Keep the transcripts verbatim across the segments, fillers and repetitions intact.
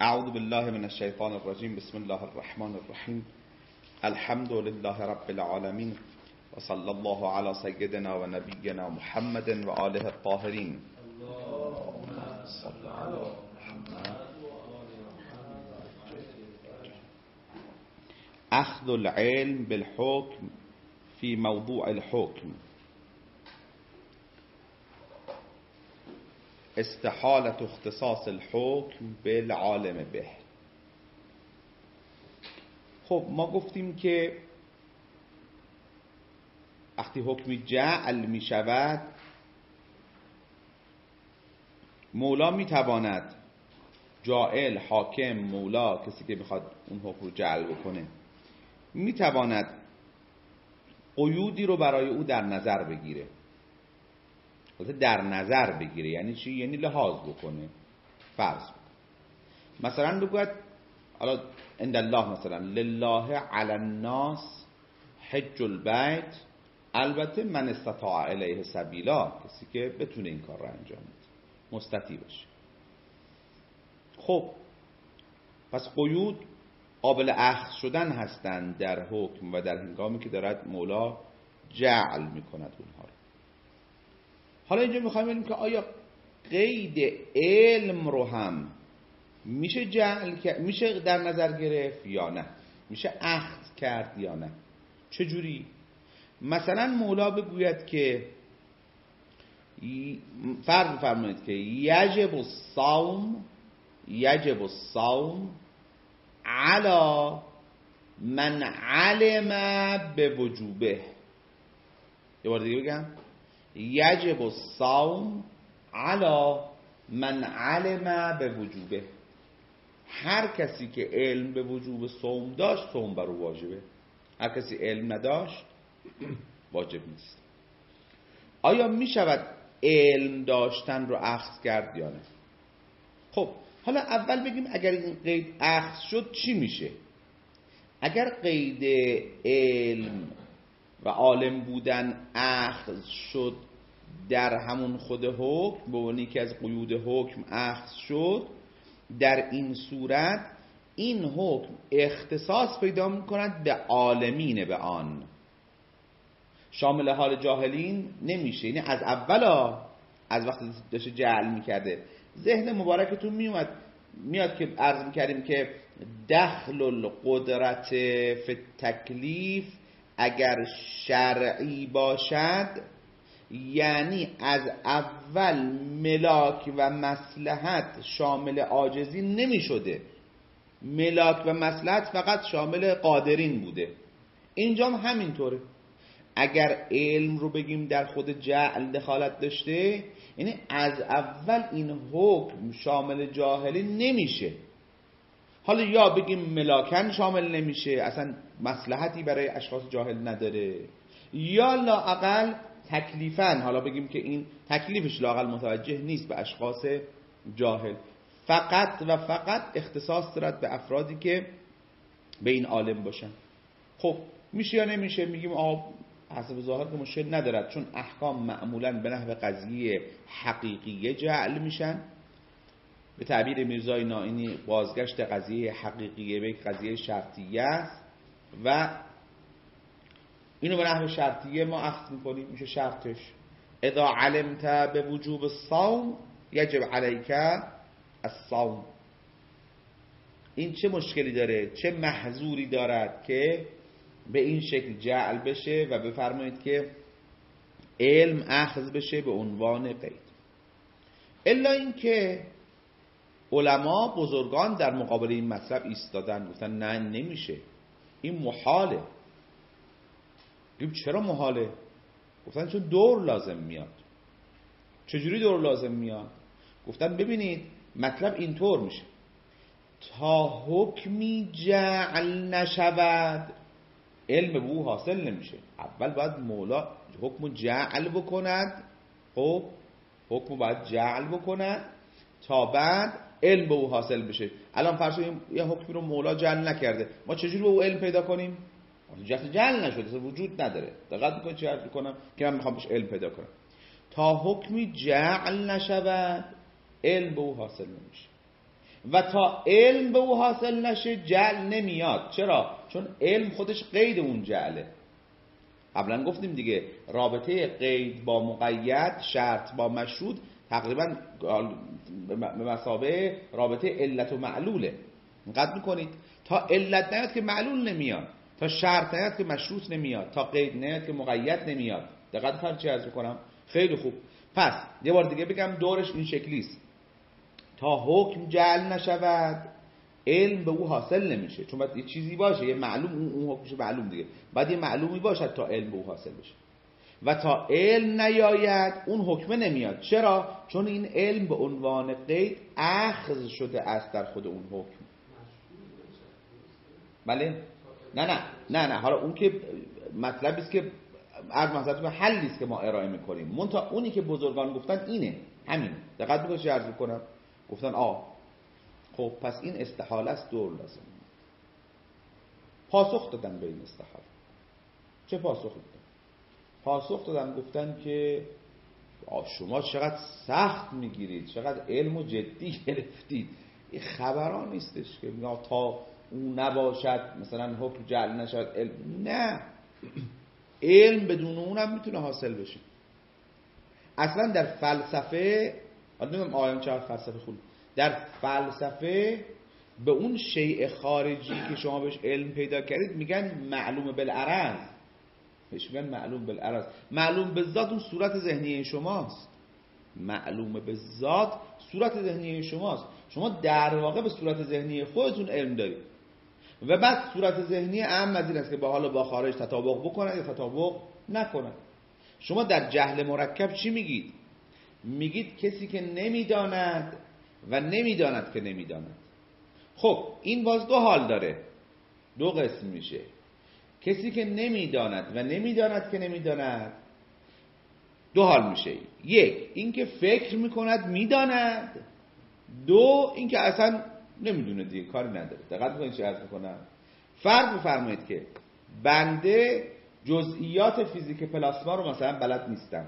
اعوذ بالله من الشیطان الرجیم. بسم الله الرحمن الرحیم. الحمد لله رب العالمین و صلی الله علی سیدنا و نبینا محمد و آله الطاهرین. اللهم صل علی محمد. اخذ العلم بالحكم في موضوع الحكم. استحالة اختصاص الحكم بالعالم به. خب ما گفتیم که وقتی حکمی جعل می شود مولا می تواند، جاعل، حاکم، مولا، کسی که میخواد اون حکم رو جعل بکنه، می تواند قیودی رو برای او در نظر بگیره. در نظر بگیره یعنی چی؟ یعنی لحاظ بکنه. فرض مثلا بگوید حالا عند الله، مثلا لله علی الناس حج البیت، البته من استطاع الیه سبیلا، کسی که بتونه این کار رو انجام بده، مستطیع باشه. خب پس قیود قابل اخذ شدن هستند در حکم و در هنگامی که دارد مولا جعل میکند اونها رو. حالا اینجا میخوایم ببینیم که آیا قید علم رو هم میشه جعل میشه در نظر گرفت یا نه، میشه اخذ کرد یا نه. چجوری؟ مثلا مولا بگوید که فرض بفرمایید که یجب الصوم یجب الصوم علی من علم به وجوبه. یه بار دیگه بگم، یجب الصوم علی من علم به وجوبه. هر کسی که علم به وجوب صوم داشت صوم بر او واجبه، هر کسی علم نداشت واجب نیست. آیا می شود علم داشتن رو اخذ کرد یا نه؟ خب حالا اول بگیم اگر این قید اخذ شد چی میشه. اگر قید علم و عالم بودن اخذ شد در همون خود حکم، به عنوان که از قیود حکم اخذ شد، در این صورت این حکم اختصاص پیدا می‌کند به عالمین به آن، شامل حال جاهلین نمیشه. یعنی از اولا، از وقتی داشته جعل میکرده، ذهن مبارکتون میومد میاد که عرض میکردیم که دخل القدرت فی التکلیف اگر شرعی باشد یعنی از اول ملاک و مصلحت شامل عاجزی نمی شده، ملاک و مصلحت فقط شامل قادرین بوده. اینجا هم همینطوره. اگر علم رو بگیم در خود جعل دخالت داشته، یعنی از اول این حکم شامل جاهلین نمیشه. حالا یا بگیم ملاکن شامل نمیشه، اصلا مصلحتی برای اشخاص جاهل نداره، یا لااقل تکلیفاً، حالا بگیم که این تکلیفش لااقل متوجه نیست به اشخاص جاهل، فقط و فقط اختصاص دارد به افرادی که به این عالم باشن. خب میشه یا نمیشه؟ میگیم آقا حسب ظاهر که مشکل ندارد، چون احکام معمولاً به نحو قضیه حقیقیه جعل میشن. به تعبیر میرزای نائینی بازگشت قضیه حقیقیه به قضیه شرطیه است و اینو به نحو شرطیه ما اخذ میکنیم، میشه شرطش اذا علمت به وجوب الصوم یجب علیک الصوم. این چه مشکلی داره، چه محظوری دارد که به این شکل جعل بشه و بفرمایید که علم اخذ بشه به عنوان قید؟ الا اینکه علما بزرگان در مقابل این مطلب ایستادن، گفتن نه نمیشه، این محاله. چرا محاله؟ گفتن چون دور لازم میاد. چجوری دور لازم میاد؟ گفتن ببینید مطلب اینطور میشه، تا حکمی جعل نشود علم به او حاصل نمیشه. اول باید مولا حکم جعل بکند، خب حکم باید جعل بکند تا بعد علم به او حاصل بشه. الان فرض کنیم یه حکمی رو مولا جعل نکرده، ما چجوری به او علم پیدا کنیم؟ جفت جعل نشده، اصلا وجود نداره. دقت میکنید چه حرف میکنم که من میخوام بهش علم پیدا کنم. تا حکمی جعل نشود علم به او حاصل نمیشه. و تا علم به او حاصل نشه جعل نمیاد. چرا؟ چون علم خودش قید اون جعله. قبلا گفتیم دیگه رابطه قید با مقید، شرط با مشروط تقریبا به مثابه رابطه علت و معلوله. دقت میکنید تا علت نیاد که معلول نمیاد، تا شرط نیاد که مشروط نمیاد، تا قید نیاد که مقید نمیاد. دقت فرق چی عرض میکنم؟ خیلی خوب. پس یه بار دیگه بگم دورش این شکلیست: تا حکم جعل نشود علم به او حاصل نمیشه. چون باید یه چیزی باشه، یه معلوم، اون اون حکمش معلوم دیگه، بعد یه معلومی باشد تا علم به او حاصل بشه. و تا علم نیاید اون حکمه نمیاد. چرا؟ چون این علم به عنوان قید اخذ شده است در خود اون حکم. بله؟ نه نه نه نه حالا اون که مطلبی است که عرض محضرتون حلی است که ما ارائه میکنیم. منتها اونی که بزرگان گفتن اینه، همین. دقت میکنید چه عرض میکنم؟ گفتن آه خب پس این استحاله است، دور لازم. پاسخ دادن به این استحاله. چه پاسخ دادن؟ پاسخ دادن گفتن که شما چقدر سخت میگیرید، چقدر علم و جدی گرفتید. این خبران نیستش که میگه تا اون نباشد مثلا حکم جعل نشود علم. نه، علم بدون اونم میتونه حاصل بشه. اصلا در فلسفه، نمیدونم آیام چقدر فلسفه خود، در فلسفه به اون شیء خارجی که شما بهش علم پیدا کردید میگن معلوم بالعرض. بهش میگن معلوم بالعرض. معلوم به ذات اون صورت ذهنی شماست. معلوم به ذات صورت ذهنی شماست. شما در واقع به صورت ذهنی خودتون علم دارید و بعد صورت ذهنی اهم از این است که با حال با خارج تطابق بکنه یا تطابق نکنه. شما در جهل مرکب چی میگید؟ میگید کسی که نمیداند و نمیداند که نمیداند. خب این باز دو حال داره، دو قسم میشه. کسی که نمیداند و نمیداند که نمیداند دو حال میشه: یک اینکه فکر میکند میداند، دو اینکه اصلا نمیدونه دیگه، کاری نداره. دقت کنید چه عرض میکنم. فرض بفرمایید که بنده جزئیات فیزیک پلاسما رو مثلا بلد نیستم.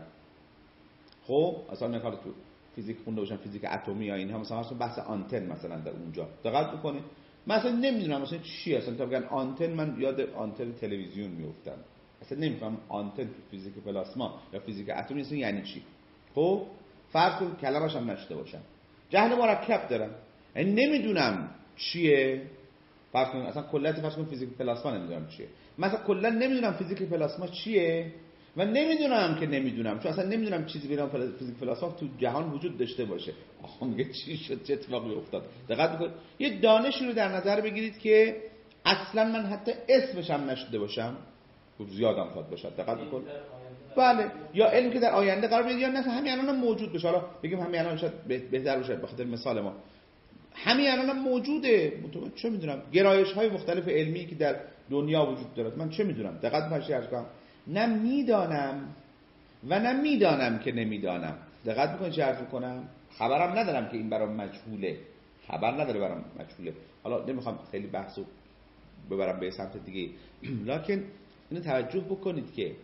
خب اصلا نکار تو فیزیک خونده باشم، فیزیک اتمی یا اینها، مثلا مثلا بحث آنتن مثلا در اونجا دقت بکنید، مثلا نمیدونم مثلا چی اصلا. تا بگن آنتن من یاد آنتن تلویزیون میافتم، اصلا نمیفهمم آنتن تو فیزیک پلاسما یا فیزیک اتمی اصلا یعنی چی. خب فرض کن کلمه‌اش هم نشته باشم، جهل مرکب دارم، یعنی نمیدونم چیه. فرض کن اصلا کلیت فرض کن فیزیک پلاسما نمیدونم چیه، مثلا کلا نمیدونم فیزیک پلاسما چیه و نمیدونم که نمیدونم، چون اصلا نمیدونم چیزی به نام فیزیک پلاسما تو جهان وجود داشته باشه. آخه میگه چی شد، چه اتفاقی افتاد؟ دقت بکنید. یه دانشی رو در نظر بگیرید که اصلا من حتی اسمش هم نشده باشم، زیادم خواد باشه. دقت بکنید. بله، یا علم که در آینده قرار بگیره، یا نه همین الان موجود بشه. حالا بگیم همین الان شاید بهتر باشه به خاطر مثال ما. همین الان موجوده، من چه میدونم گرایش‌های مختلف علمی که در دنیا وجود داره، من چه میدونم. دقت فرض کنم نه میدانم و نه میدانم که نمیدانم. دقت میکنید چه عرض میکنم؟ خبرم ندارم که این برام مجهوله، خبر نداره برام مجهوله. حالا نمیخوام خیلی بحثو ببرم به سمت دیگه، لکن اینو توجه بکنید که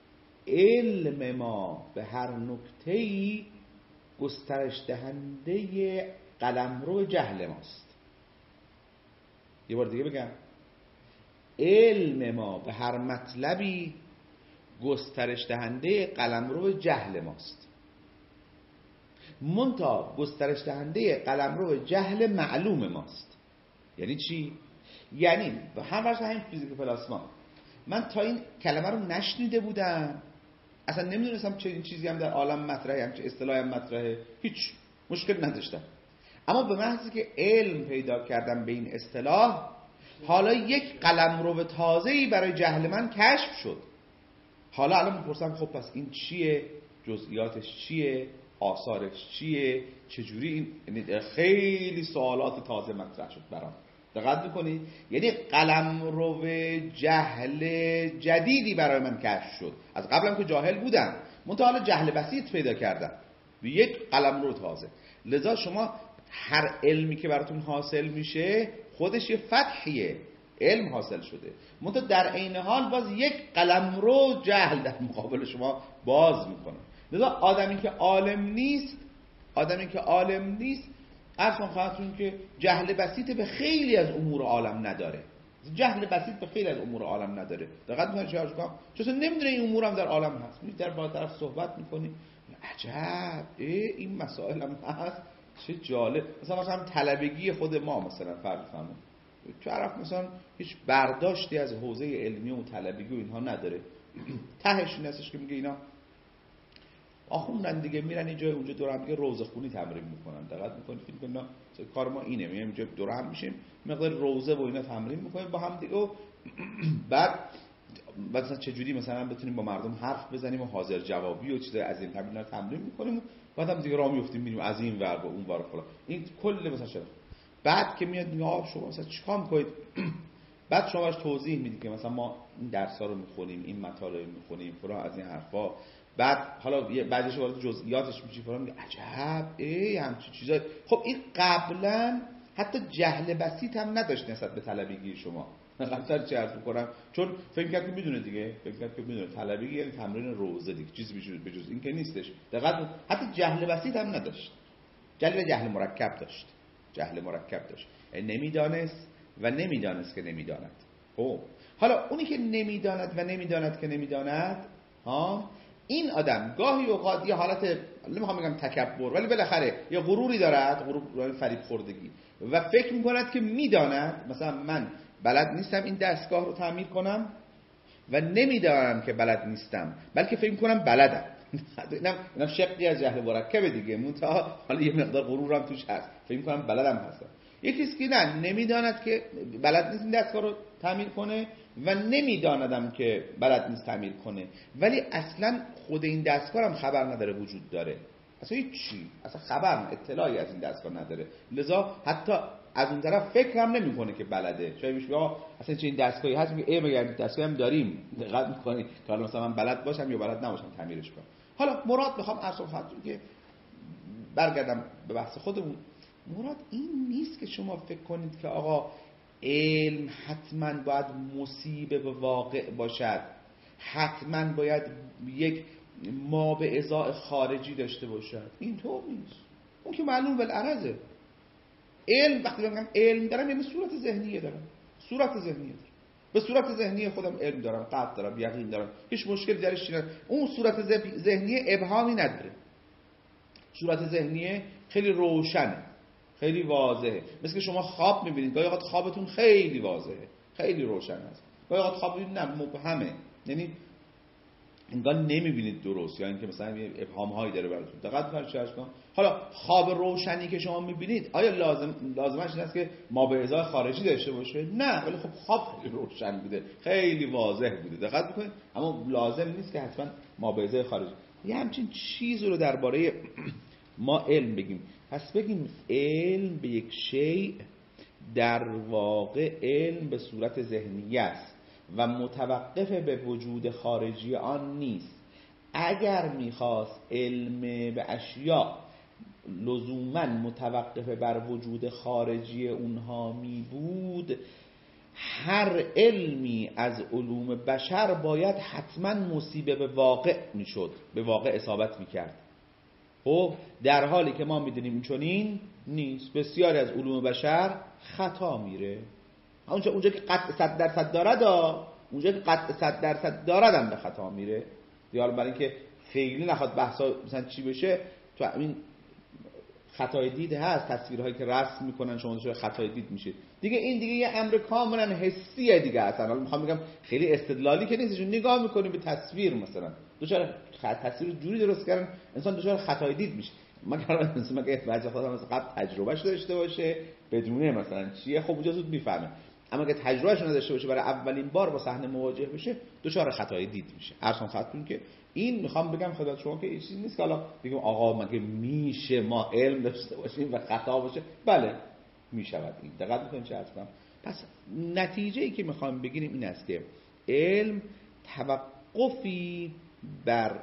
علم ما به هر نکته‌ای گسترش دهنده قلمرو جهل ماست. یه بار دیگه بگم، علم ما به هر مطلبی گسترش دهنده قلمرو جهل ماست. منتها گسترش دهنده قلمرو جهل معلوم ماست. یعنی چی؟ یعنی هم واسه همین فیزیک پلاسما من تا این کلمه رو نشنیده بودم، اصلا نمیدونستم چه این چیزی هم در عالم مطرحه، هم چه اصطلاحی هم مطرحه، هیچ مشکل نداشتم. اما به محضی که علم پیدا کردم به این اصطلاح، حالا یک قلمرو تازه‌ای برای جهل من کشف شد. حالا الان میپرسم خب پس این چیه؟ جزئیاتش چیه؟ آثارش چیه؟ چجوری این؟ خیلی سوالات تازه مطرح شد برام. دقت میکنید؟ یعنی قلمرو جهل جدیدی برای من کشف شد. از قبلم که جاهل بودم، منتها حالا جهل بسیط پیدا کردم به یک قلمرو تازه. لذا شما هر علمی که براتون حاصل میشه خودش یه فتحیه، علم حاصل شده، منتها در عین حال باز یک قلمرو جهل در مقابل شما باز میکنه. لذا آدمی که عالم نیست، آدمی که عالم نیست اصلا خواهدتون که جهل بسیط به خیلی از امور عالم نداره. جهل بسیط به خیلی از امور عالم نداره. دقت می‌کنید چه اشکام؟ چون نمیدونه این امور هم در عالم هست. می در با طرف صحبت می‌کنی، عجب این مسائل هم هست، چه جالب. مثلا مثلا طلبگی خود ما مثلا فرض فرمایید طرف مثلا هیچ برداشتی از حوزه علمی و طلبگی و اینها نداره. تهش این هستش که میگه اینا آخوندن دیگه، میرن اینجا اونجا دور هم دیگه روزه خونی تمرین میکنن. دقت میکنید فکر کنید کار ما اینه، میایم اینجا دور هم میشیم مقدار روزه و اینا تمرین میکنیم با هم دیگه و بعد مثلا چه جوری مثلا بتونیم با مردم حرف بزنیم و حاضر جوابی و چیزای از این قبیل رو تمرین میکنیم. بعد هم دیگه راه میافتیم میریم از این ور به اون ور فلان. این کل مثلا شده. بعد که میاد میگه آ شما مثلا چیکار میکنید؟ بعد شما باش توضیح میدید که مثلا ما این درس‌ها رو میخونیم، این مطالب میخونیم فلان از این حرفا. بعد حالا بعدش وارد جزئیاتش میشی فلان، میگه عجب ای همچین چیزا. خب این قبلا حتی جهل بسیط هم نداشت نسبت به طلبگی شما. مثلا چه عرض می‌کنم، چون فکر کرد که میدونه دیگه، فکر کرد که میدونه طلبگی یعنی تمرین روزه دیگه، چیزی به جز این که نیستش. دقیقاً حتی جهل بسیط هم نداشت. جهل جهل مرکب داشت. جهل مرکب داشت. یعنی نمیدانست و نمیدانست که نمیداند. خب حالا اونی که نمیداند و نمیداند که نمیداند، ها این آدم گاهی اوقات یه حالت نمیخوام بگم تکبر ولی بالاخره یه غروری دارد، غرور فریب خوردگی، و فکر میکند که میداند. مثلا من بلد نیستم این دستگاه رو تعمیر کنم و نمیدانم که بلد نیستم، بلکه فکر میکنم بلدم. اینم اینم شقی از جهل مرکب دیگه، منتها حالا یه مقدار غرورم توش هست، فکر میکنم بلدم هستم. یکیست که نه نمیداند که بلد نیست این دستگاه رو تعمیر کنه و نمیداندم که بلد نیست تعمیر کنه، ولی اصلا خود این دستگاه هم خبر نداره وجود داره، اصلا هیچی، اصلا خبر اطلاعی از این دستگاه نداره، لذا حتی از اون طرف فکر هم نمیکنه که بلده. شاید بهش بگه اصلا چه این دستگاهی هست، میگه ای مگر دستگاهی هم داریم، دقت میکنی که حالا مثلا من بلد باشم یا بلد نباشم تعمیرش کنم. حالا مراد میخوام اصلا خاطر که برگردم به بحث خودمون، مراد این نیست که شما فکر کنید که آقا علم حتما باید مصیبه به واقع باشد، حتما باید یک ما به ازای خارجی داشته باشد. اینطور نیست. اون که معلوم بالعرضه. علم وقتی میگم علم دارم یعنی صورت ذهنیه دارم، صورت ذهنیه دارم، به صورت ذهنی خودم علم دارم، قطع دارم، یقین دارم، هیچ مشکلی درش نیست. اون صورت ذهنی ابهامی نداره، صورت ذهنی خیلی روشنه، خیلی واضحه. مثل که شما خواب میبینید، گاهی اوقات خوابتون خیلی واضحه، خیلی روشن است، گاهی اوقات خواب میبینید نه مبهمه، یعنی انگار نمیبینید درست، یا اینکه مثلا ابهام هایی داره براتون. دقت کنید چه اشکال. حالا خواب روشنی که شما میبینید آیا لازم لازمش این است که ما به ازای خارجی داشته باشه؟ نه، ولی خب خواب خیلی روشن بوده، خیلی واضح بوده، دقت بکنید، اما لازم نیست که حتما ما به ازای خارجی یه همچین چیزی رو درباره ما علم بگیم. پس بگیم علم به یک شیء در واقع علم به صورت ذهنی است و متوقف به وجود خارجی آن نیست. اگر میخواست علم به اشیاء لزوما متوقف بر وجود خارجی اونها می بود، هر علمی از علوم بشر باید حتما مصیبه به واقع میشد، به واقع اصابت میکرد. خب در حالی که ما میدونیم چنین نیست، بسیاری از علوم بشر خطا میره. اونجا اونجا که قطع صد درصد دارد، اونجا که قطع صد درصد دارد هم به خطا میره. دیگه برای اینکه خیلی نخواد بحثا مثلا چی بشه، تو این خطای دید هست، تصویرهایی که رسم میکنن شما دچار خطای دید میشه دیگه. این دیگه یه امر کاملا حسیه دیگه. اصلا حالا میخوام بگم خیلی استدلالی که نیست، نگاه میکنیم به تصویر، مثلا دچار تصویر جوری درست کردن انسان دچار خطای دید میشه. مگر مثلا مگه بعضی خودم از قبل تجربهش داشته باشه بدونه مثلا چیه، خب اونجا زود میفهمه. اما اگه تجربهش نداشته باشه برای اولین بار با صحنه مواجه بشه دچار خطای دید میشه. ارسان خاطرتون که این میخوام بگم خدمت شما که این چیزی نیست که حالا بگم آقا مگه میشه ما علم داشته باشیم و خطا باشه؟ بله میشود. این دقت میکنید چه هستم. پس نتیجه ای که میخوام بگیریم این است که علم توقفی بر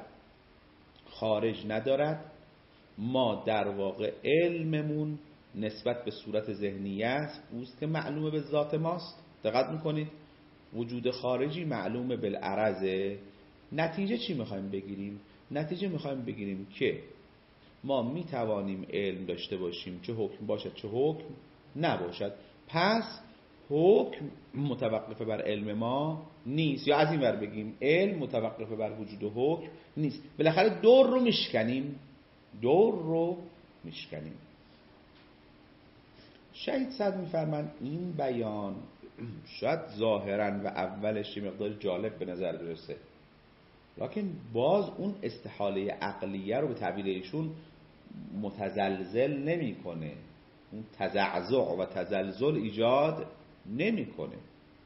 خارج ندارد. ما در واقع علممون نسبت به صورت ذهنی است، اوست که معلومه به ذات ماست. دقت میکنید وجود خارجی معلومه بالعرضه. نتیجه چی میخوایم بگیریم؟ نتیجه میخوایم بگیریم که ما می توانیم علم داشته باشیم چه حکم باشد چه حکم نباشد. پس حکم متوقف بر علم ما نیست، یا از این ور بگیم علم متوقف بر وجود و حکم نیست. بالاخره دور رو میشکنیم، دور رو میشکنیم. شهید صدر میفرمند این بیان شاید ظاهرا و اولش یه مقدار جالب به نظر برسه، لکن باز اون استحاله عقلیه رو به تعبیر ایشون متزلزل نمیکنه، اون تزعزع و تزلزل ایجاد نمیکنه.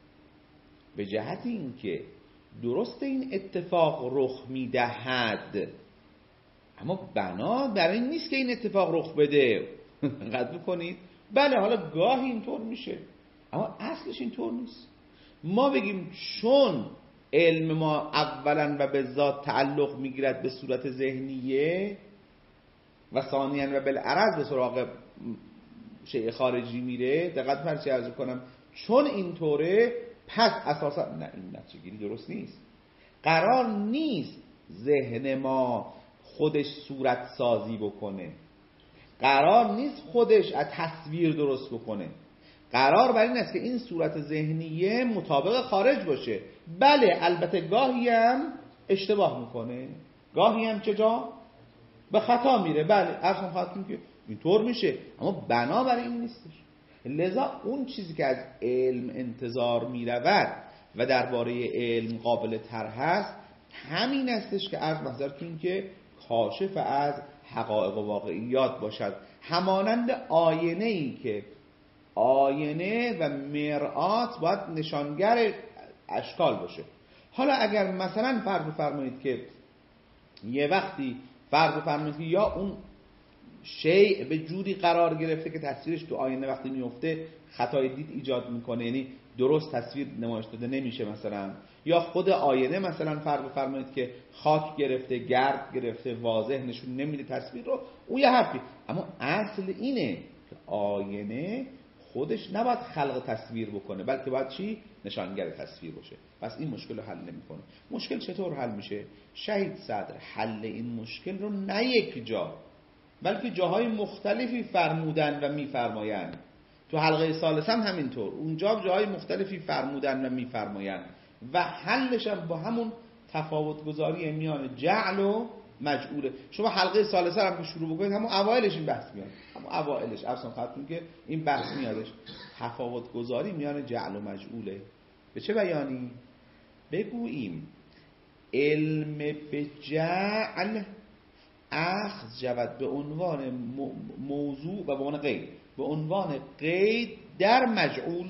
به جهت اینکه درست این اتفاق رخ میدهد، اما بنا بر این نیست که این اتفاق رخ بده. قد بکنید بله حالا گاهی اینطور میشه، اما اصلش اینطور نیست. ما بگیم چون علم ما اولا و به ذات تعلق میگیرد به صورت ذهنیه و ثانیاً و بالعرض به سراغ شیء خارجی میره، دقت فرض عرض کنم چون اینطوره پس اساسا نه، این نتیجه گیری درست نیست. قرار نیست ذهن ما خودش صورت سازی بکنه، قرار نیست خودش از تصویر درست بکنه، قرار بر این است که این صورت ذهنیه مطابق خارج باشه. بله البته گاهی هم اشتباه میکنه، گاهی هم چه جا به خطا میره، بله اصلا خواهد که اینطور میشه، اما بنا بر این نیستش. لذا اون چیزی که از علم انتظار میرود و درباره علم قابل طرح هست همین استش که از نظرتون که کاشف از حقایق و واقعیات باشد، همانند آینه ای که آینه و مرآت باید نشانگر اشکال باشه. حالا اگر مثلا فرض بفرمایید که یه وقتی فرض بفرمایید که یا اون شیء به جوری قرار گرفته که تصویرش تو آینه وقتی میفته خطای دید ایجاد میکنه، یعنی درست تصویر نمایش داده نمیشه مثلا، یا خود آینه مثلا فرض بفرمایید که خاک گرفته، گرد گرفته، واضح نشون نمیده تصویر رو، اون یه حرفی. اما اصل اینه که آینه خودش نباید خلق تصویر بکنه، بلکه باید چی؟ نشانگر تصویر باشه. پس این مشکل رو حل نمیکنه. مشکل چطور حل میشه؟ شهید صدر حل این مشکل رو نه یک جا بلکه جاهای مختلفی فرمودن و میفرمایند. تو حلقه ثالث هم همینطور، اونجا جاهای مختلفی فرمودن و میفرمایند و حلش هم با همون تفاوت گذاری میان جعل و مجعوله. شما حلقه ثالثه هم که شروع بکنید همون اوایلش این بحث میاد، همون اوایلش اصلا خاطرون که این بحث میادش، تفاوت گذاری میان جعل و مجعوله. به چه بیانی؟ بگوییم علم به جعل اخذ جود به عنوان موضوع و به عنوان قید، به عنوان قید در مجعول.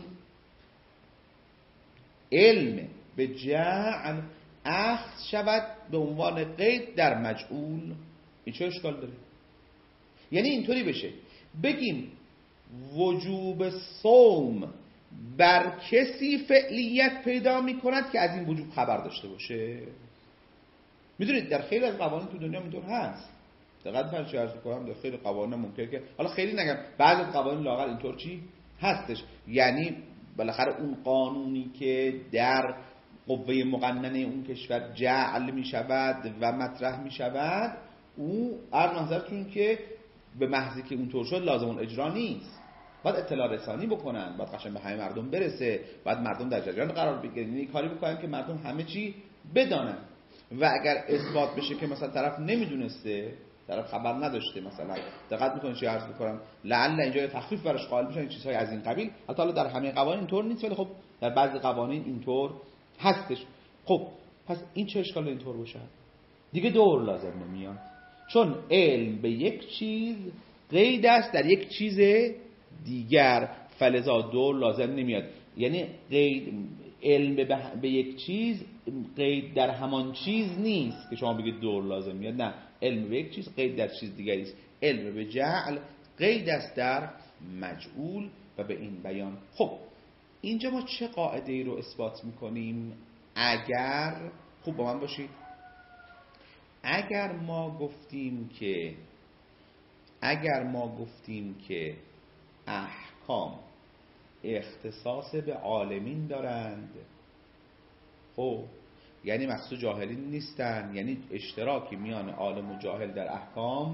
علم به جعل اخذ شود به عنوان قید در مجعول. این چه اشکال داره؟ یعنی اینطوری بشه بگیم وجوب صوم بر کسی فعلیت پیدا می کند که از این وجوب خبر داشته باشه. میدونید در خیلی از قوانین تو دنیا اینطور هست، دقیقاً فرض عرض کنم در خیلی قوانین ممکنه که حالا خیلی نگم بعضی از قوانین لااقل اینطور چی هستش، یعنی بالاخره اون قانونی که در قوه مقننه اون کشور جعل می شود و مطرح می شود، او عرض نظرتون که به محضی که اونطور شد لازم اون اجرا نیست، باید اطلاع رسانی بکنن، باید قشنگ به همه مردم برسه، باید مردم در جریان قرار بگیرن، یعنی کاری بکنن که مردم همه چی بدانن. و اگر اثبات بشه که مثلا طرف نمیدونسته، طرف خبر نداشته، مثلا دقت میکنید چی عرض میکنم، لعل اینجا تخفیف براش قائل میشن، این چیزهای از این قبیل. البته حالا در همه قوانین اینطور نیست، ولی خب در بعضی قوانین اینطور هستش. خب پس این چه اشکال اینطور باشه؟ دیگه دور لازم نمیاد، چون علم به یک چیز قید است در یک چیز دیگر، فلذا دور لازم نمیاد. یعنی قید علم به, به یک چیز قید در همان چیز نیست که شما بگید دور لازم میاد، نه، علم به یک چیز قید در چیز دیگری است. علم به جعل قید است در مجعول و به این بیان. خب اینجا ما چه قاعده ای رو اثبات میکنیم؟ اگر خوب با من باشید، اگر ما گفتیم که اگر ما گفتیم که احکام اختصاص به عالمین دارند، خب یعنی مقصود جاهلین نیستن، یعنی اشتراکی میان عالم و جاهل در احکام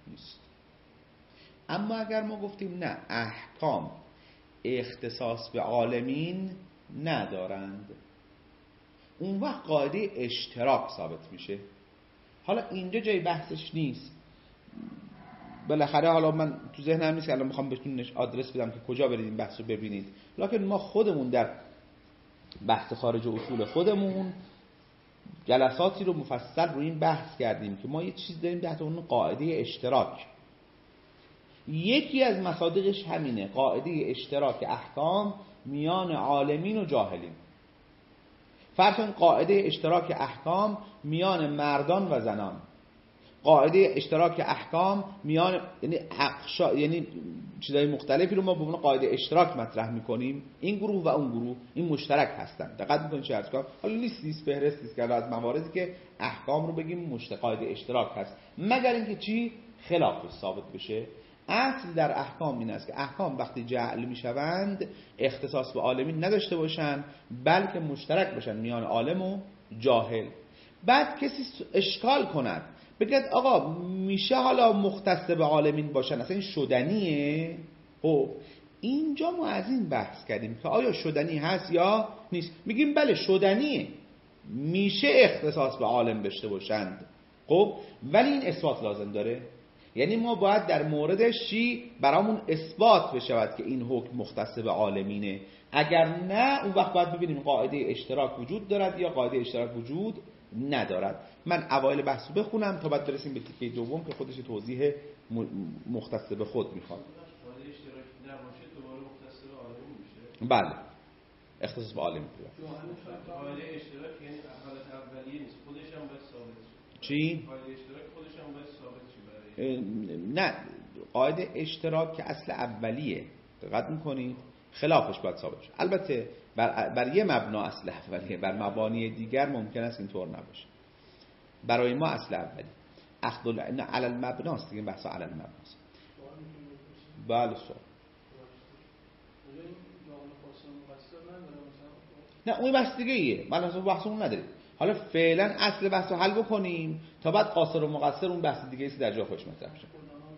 نیست. اما اگر ما گفتیم نه، احکام اختصاص به عالمین ندارند، اون وقت قاعده اشتراک ثابت میشه. حالا اینجا جای بحثش نیست، بالاخره حالا من تو ذهنم نیست که الان میخوام بهتون آدرس بدم که کجا برید این بحث رو ببینید، لکن ما خودمون در بحث خارج اصول خودمون جلساتی رو مفصل رو این بحث کردیم که ما یه چیز داریم تحت اون قاعده اشتراک. یکی از مصادیقش همینه، قاعده اشتراک احکام میان عالمین و جاهلین. فرض کن قاعده اشتراک احکام میان مردان و زنان، قاعده اشتراک احکام میان یعنی اقشا، یعنی چیزای مختلفی رو ما به عنوان قاعده اشتراک مطرح میکنیم، این گروه و اون گروه این مشترک هستن. دقت میکنید چه عرض کنم؟ حالا لیست نیست، فهرست نیست که از مواردی که احکام رو بگیم مشترک قاعده اشتراک هست، مگر اینکه چی خلافش ثابت بشه. اصل در احکام این است که احکام وقتی جعل میشوند اختصاص به عالمین نداشته باشن، بلکه مشترک باشن میان عالم و جاهل. بعد کسی اشکال کند بگید آقا میشه حالا مختص به عالمین باشن، اصلا این شدنیه؟ خب اینجا ما از این بحث کردیم که آیا شدنی هست یا نیست. میگیم بله شدنیه، میشه اختصاص به عالم داشته باشند، خب ولی این اثبات لازم داره. یعنی ما باید در موردش چی برامون اثبات بشود که این حکم مختص به عالمینه. اگر نه اون وقت باید ببینیم قاعده اشتراک وجود دارد یا قاعده اشتراک وجود ندارد. من اوایل بحثو بخونم تا بعد برسیم به تیکه دوم که خودش توضیح مختص به خود میخواد. قاعده اشتراک نباشه دوباره مختص به عالمین میشه. بله اختصاص به عالمین. قاعده اشتراک یعنی حالت اولیه نیست، خودش هم باید ثابت شه. چی؟ قاعده اشتراک خودش هم باید ثابت شه. نه، قاعده اشتراک که اصل اولیه، دقت میکنید؟ خلافش باید ثابت شه. البته بر, بر یه مبنا اصل اولیه، بر مبانی دیگر ممکن است اینطور نباشه. برای ما اصل اولی اخذ العلم علی المبناست دیگه، بحثا علی المبناست. بله سوال. نه اون بحث دیگه ایه، من اصلا بحث اون نداریم. حالا فعلا اصل بحث رو حل بکنیم تا بعد قاصر و مقصر اون بحث دیگه ایست در جا خوش مطرح بشه.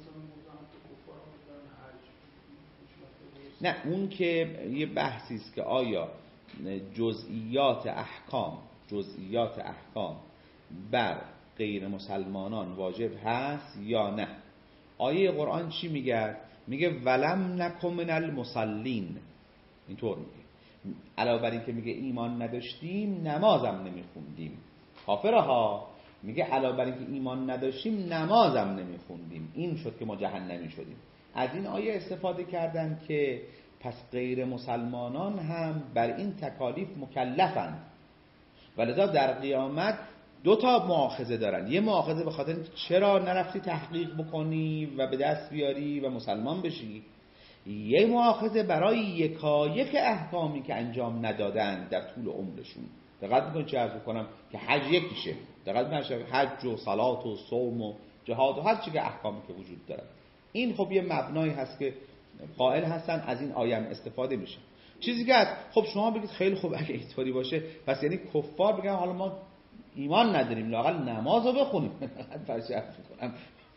نه اون که یه بحثی است که آیا جزئیات احکام جزئیات احکام بر غیر مسلمانان واجب هست یا نه. آیه قرآن چی میگه؟ میگه ولم نکن من المصلین، اینطور میگه. علاوه بر این که میگه ایمان نداشتیم نمازم نمیخوندیم. کافرها میگه علاوه بر این که ایمان نداشتیم نمازم نمیخوندیم، این شد که ما جهنمی شدیم. از این آیه استفاده کردن که پس غیر مسلمانان هم بر این تکالیف مکلفند، ولذا در قیامت دو تا مؤاخذه دارن. یه مؤاخذه به خاطر چرا نرفتی تحقیق بکنی و به دست بیاری و مسلمان بشی، یه مؤاخذه برای یکایک احکامی که انجام ندادن در طول عمرشون. دقت میکنید چه عرض میکنم که حج یکیشه، دقت میکنید حج و صلات و صوم و جهاد و هر چی که احکامی که وجود داره. این خب یه مبنایی هست که قائل هستن از این آیه استفاده میشه. چیزی که خب شما بگید خیلی خوب اگه اینطوری باشه پس یعنی کفار بگن حالا ما ایمان نداریم لااقل نماز رو بخونیم. فرض میکنم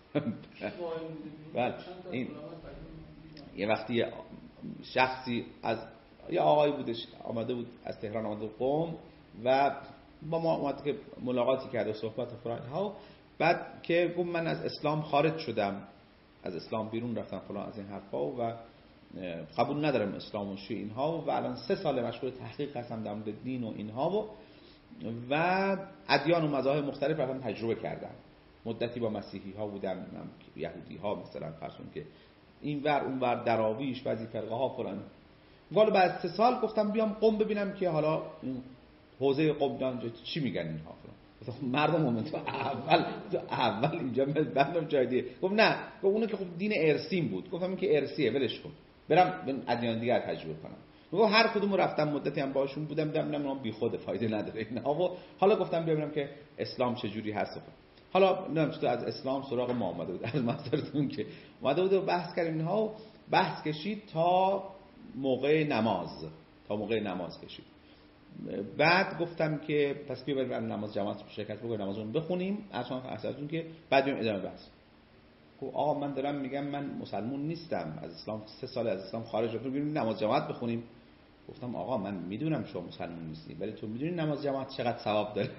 بله این یه وقتی شخصی از یه آقایی بودش آمده بود از تهران آمده قم و با ما اومد که ملاقاتی کرد و صحبت و فلان ها، بعد که گفت من از اسلام خارج شدم، از اسلام بیرون رفتم فلان از این حرفا و قبول ندارم اسلام و شیعه اینها و الان سه سال مشغول تحقیق هستم در مورد دین و اینها و و ادیان و مذاهب مختلف رفتم تجربه کردم. مدتی با مسیحی ها بودم، یهودی ها مثلا فرضون که این ور اون ور دراویش بعضی فرقه ها فلان. ولی بعد سه سال گفتم بیام قم ببینم که حالا این حوزه قم دانجا چی میگن اینها فلان. مردم مومن تو اول تو اول اینجا بعدم جای دیگه گفت نه، گفت اون که خب دین ارسیم بود. گفتم که ارسیه ولش کن، برم به ادیان دیگر تجربه کنم. گفت هر کدوم رفتم مدتی هم باشون بودم دیدم نه بی خود فایده نداره اینا. حالا گفتم ببینم که اسلام چه جوری هست. حالا نمیدونم چطور از اسلام سراغ ما اومده بود، از مسترتون که اومده بود و بحث کردیم اینها، بحث کشید تا موقع نماز تا موقع نماز کشید. بعد گفتم که پس بیا بریم نماز جماعت شرکت بکنیم، نمازمون بخونیم اصلا اصلاً که بعد بریم ادامه بحث. خب آقا من دارم میگم من مسلمون نیستم، از اسلام سه سال از اسلام خارج شدم، بریم نماز جماعت بخونیم. گفتم آقا من میدونم شما مسلمون نیستی، ولی تو میدونی نماز جماعت چقدر ثواب داره.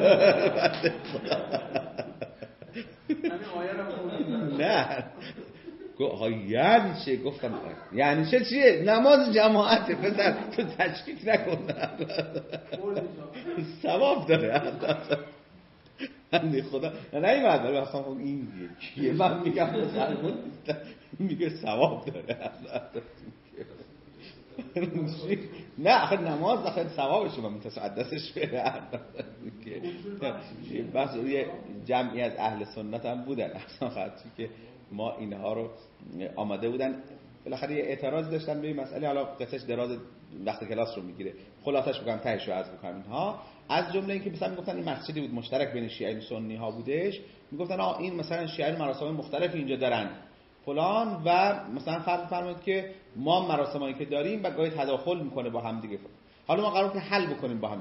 نه آقا یعنی چه؟ گفتم یعنی چه چیه؟ نماز جماعته پسر، تو تشکیک نکن، ثواب داره. بنده خدا نه ایمد ولی اصلا خب این یکیه، من میگم مسلمون نیستم میگه ثواب داره. نه آخه نماز آخه ثوابشه و متصدسش بره. بس یه جمعی از اهل سنت هم بودن اصلا خاطری که ما اینها رو آماده بودن، بالاخره یه اعتراض داشتن به این مسئله، حالا قصهش دراز وقت کلاس رو میگیره، خلاصش بگم تهش رو عرض می‌کنم. اینها از جمله اینکه مثلا میگفتن این مسجدی بود مشترک بین شیعه و سنی ها بودش، میگفتن آ این مثلا شیعه مراسم مختلفی اینجا دارن فلان، و مثلا فرض فرمایید که ما مراسمایی که داریم و گاهی تداخل میکنه با هم دیگه، حالا ما قراره که حل بکنیم با هم.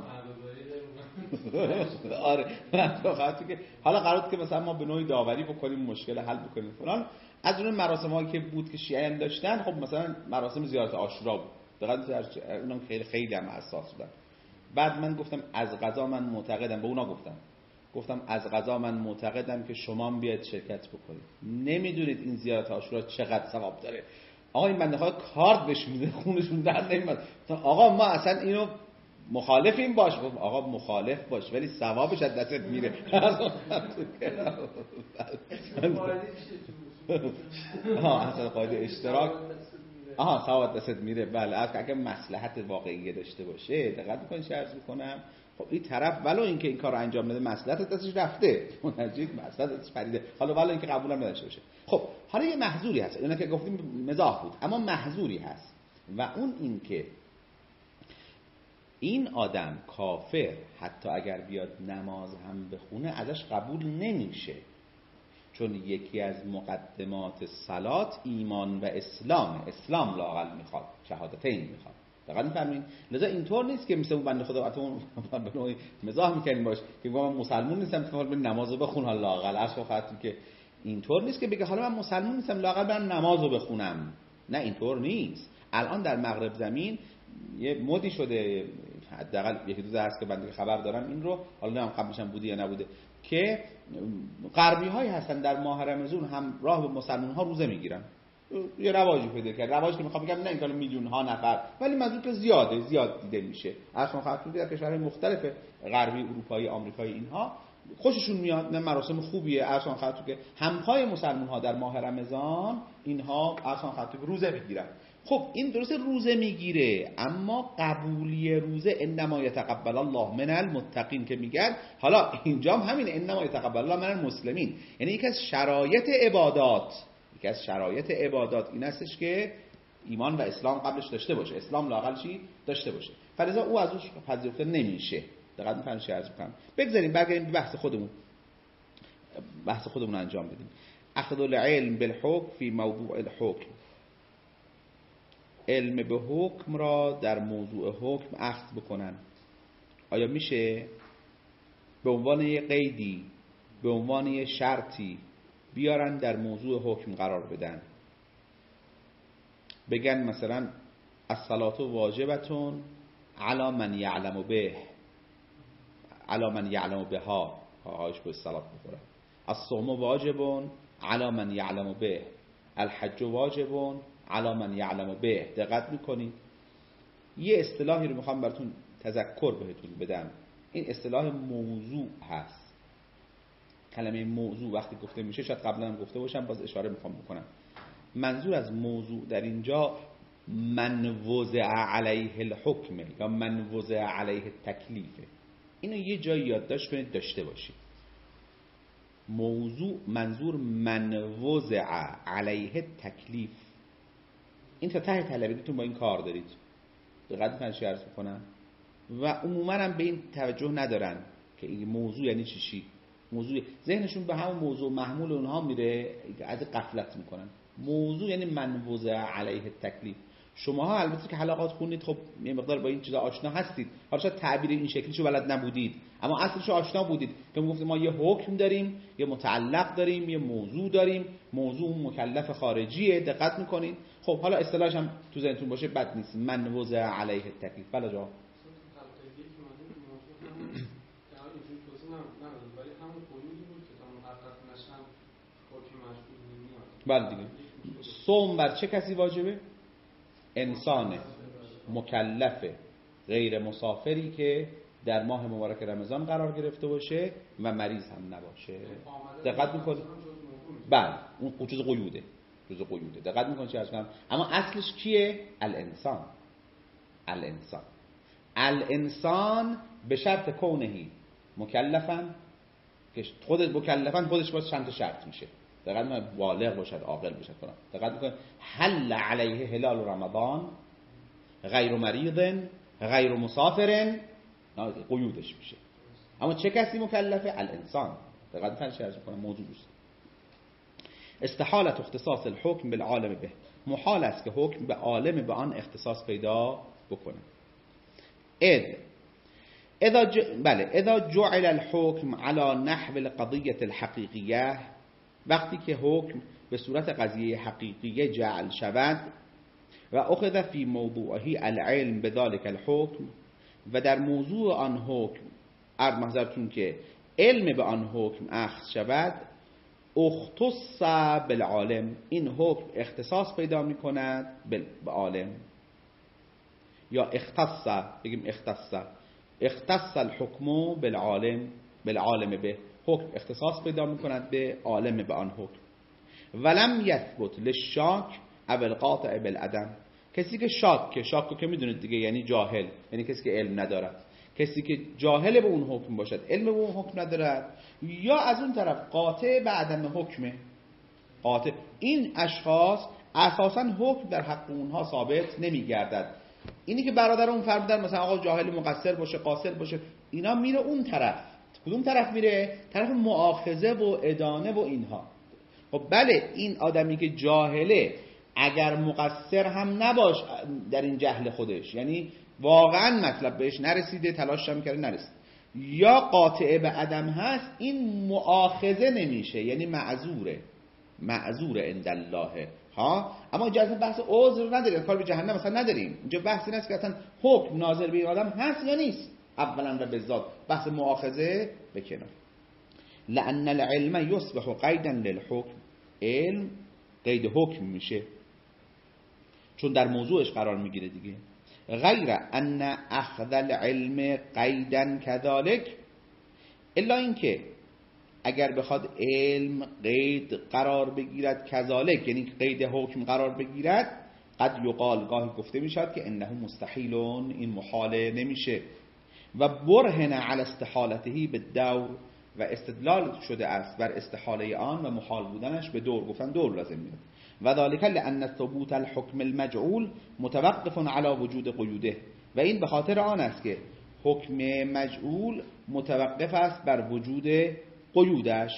آره که حالا قراره که مثلا ما به نوعی داوری بکنیم، مشکل حل بکنیم فلان. از اون مراسمایی که بود که شیعه هم داشتن، خب مثلا مراسم زیارت عاشورا بود، دقیقاً اونم خیلی خیلی هم اساس بودن. بعد من گفتم از قضا من معتقدم، به اونا گفتم گفتم از قضا من معتقدم که شما هم بیاید شرکت بکنید، نمیدونید این زیارت عاشورا چقدر ثواب داره. آقا این بنده خدا کارت بهش میده، خونشون در نمیاد. آقا ما اصلا اینو مخالفیم باش. آقا مخالف باش ولی ثوابش از دستت میره. ها اصلا قاعده اشتراک آها ثواب دستت میره. بله اگه مصلحت واقعی داشته باشه دقت میکنین چه عرض میکنم. خب این طرف ولو اینکه این کارو انجام بده مصلحت دستش رفته، منجیک مصلحت دستش پریده، حالا ولو اینکه قبولم نداشته باشه. خب حالا یه محظوری هست، اینا که گفتیم مزاح بود، اما محظوری هست و اون این که این آدم کافر حتی اگر بیاد نماز هم بخونه ازش قبول نمیشه، چون یکی از مقدمات صلات ایمان و اسلام، اسلام لااقل میخواد، شهادتین میخواد. دقیقاً میفهمین؟ لذا اینطور نیست که مثل اون بنده خدا وقتی به نوعی مزاح میکنین باش که من مسلمان نیستم که حالا نمازو بخون، حالا لااقل اصلا خاطر که اینطور نیست که بگه حالا من مسلمان نیستم لااقل برم نمازو بخونم. نه اینطور نیست. الان در مغرب زمین یه مدی شده، حداقل یکی دو درس که بنده خبر دارم این رو، حالا نمیدونم قبلش هم بوده یا نبوده، که غربی هایی هستن در ماه رمضان هم راه به مسلمان ها روزه میگیرن. یه رواجی پیدا کرد، رواجی که میخوام بگم نه اینکه میلیون ها نفر، ولی منظور که زیاده، زیاد دیده میشه. اصلا خاطر در کشورهای مختلف غربی، اروپایی، آمریکایی اینها خوششون میاد، نه مراسم خوبیه. اصلا خاطر که همپای مسلمان ها در ماه رمضان اینها اصلا خاطر روزه میگیرن. خب این درسته روزه میگیره، اما قبولی روزه انما یتقبل الله من المتقین که میگن، حالا اینجا هم همین انما یتقبل الله من المسلمین، یعنی یکی از شرایط عبادات، یکی از شرایط عبادات این هستش که ایمان و اسلام قبلش داشته باشه، اسلام لااقل چی داشته باشه، فلذا او از اون پذیرفته نمیشه. دقیقاً میفهمید چه عرض می‌کنم. بگذاریم برگردیم به بحث خودمون، بحث خودمون انجام بدیم. اخذ العلم بالحکم فی موضوع الحکم، علم به حکم را در موضوع حکم اخذ بکنن. آیا میشه به عنوان یه قیدی، به عنوان یه شرطی بیارن در موضوع حکم قرار بدن، بگن مثلا الصلاة واجبتون علی من یعلم به، علی من یعلم بها، هاش به صلات بخورن. الصوم واجبون علی من یعلم به، الحج واجبون علی من یعلم به. دقت میکنید یه اصطلاحی رو میخوام براتون تذکر بهتون بدم. این اصطلاح موضوع هست. کلمه موضوع وقتی گفته میشه، شاید قبلا هم گفته باشم، باز اشاره میخوام بکنم. منظور از موضوع در اینجا من وضع علیه الحکم یا من وضع علیه التکلیفه. اینو یه جایی یادداشت کنید داشته باشید. موضوع منظور من وضع علیه تکلیف. این تا ته طلبیتون با این کار دارید. دقت کنید چی عرض میکنم. و عموما هم به این توجه ندارن که این موضوع یعنی چی چی. موضوع ذهنشون به همون موضوع محمول اونها میره، از غفلت میکنن. موضوع یعنی من وضع علیه تکلیف. شماها البته که حلقات خوندید خب یه مقدار با این چیزا آشنا هستید، حالا شاید تعبیر این شکلیشو بلد نبودید اما اصلشو آشنا بودید که میگفتیم ما یه حکم داریم، یه متعلق داریم، یه موضوع داریم، موضوع مکلف خارجیه، دقت میکنید. خب حالا اصطلاحش هم تو ذهنتون باشه بد نیست، من وضع علیه التکلیف. بله جا بله دیگه. صوم بر چه کسی واجبه؟ انسان مکلف غیر مسافری که در ماه مبارک رمضان قرار گرفته باشه و مریض هم نباشه. دقت میکنید؟ بله اون جزء قیوده، جزء قیوده. دقت میکنید چه هستم؟ اما اصلش کیه؟ الانسان. الانسان الانسان به شرط کونهی مکلفن، که خودت مکلفن خودش باز چند تا شرط میشه. دقت میکنید؟ بالغ باشد، عاقل باشد. کنم دقت میکنید؟ حل علیه هلال رمضان، غیر مریض، غیر مسافر، قیودش میشه. اما چه کسی مکلفه؟ الانسان. دقت میکنید چه عرض میکنم؟ موضوع است. استحالت اختصاص الحکم بالعالم به، محال است که حکم به عالم به آن اختصاص پیدا بکنه. اذ اذا ج... بله اذا جعل الحكم على نحو القضیه الحقیقیه، وقتی که حکم به صورت قضیه حقیقیه جعل شود، و اخذ فی موضوعه العلم بذلك الحکم، و در موضوع آن حکم عرض محضرتون که علم به آن حکم اخذ شود، اختص بالعالم، این حکم اختصاص پیدا می کند به عالم. یا اختص، بگیم اختص اختص الحکم بالعالم، بالعالم به، حکم اختصاص پیدا می کند به عالم به آن حکم. ولم یثبت للشاک او القاطع بالعدم، کسی که شاک، شاک که میدونید دیگه یعنی جاهل، یعنی کسی که علم ندارد، کسی که جاهل به اون حکم باشد، علم به اون حکم ندارد، یا از اون طرف قاطع به عدم حکمه. قاطع، این اشخاص اساساً حکم در حق اونها ثابت نمیگردد. اینی که برادر اون فرمودن مثلا آقا جاهل مقصر باشه، قاصر باشه، اینا میره اون طرف. کدوم طرف میره؟ طرف مؤاخذه و ادانه و اینها. خب بله این آدمی که جاهله اگر مقصر هم نباش در این جهل خودش، یعنی واقعا مطلب بهش نرسیده، تلاش هم کرده نرسید، یا قاطع به عدم هست، این مؤاخذه نمیشه، یعنی معذوره، معذور عند الله ها. اما اینجا اصلا بحث عذر نداریم، کار به جهنم مثلا نداریم. اینجا بحث این است که اصلا حکم ناظر به این آدم هست یا نیست، اولا و بالذات بحث مؤاخذه به کنار. لأن العلم یصبح قیدا للحکم، علم قید حکم میشه چون در موضوعش قرار میگیره دیگه. غیر ان اخذ العلم قیدا كذلك، الا اینکه اگر بخواد علم قید قرار بگیرد کذالک، یعنی قید حکم قرار بگیرد، قد یقال، گاهی گفته میشد که انه مستحیلون، این محاله نمیشه. و برهن علی استحالته بالدور، و استدلال شده است بر استحاله آن و محال بودنش به دور، گفتن دور لازم میاد. و ذلك لان ثبوت الحكم المجعول متوقف على وجود قیوده، و این به خاطر آن است که حکم مجعول متوقف است بر وجود قیودش.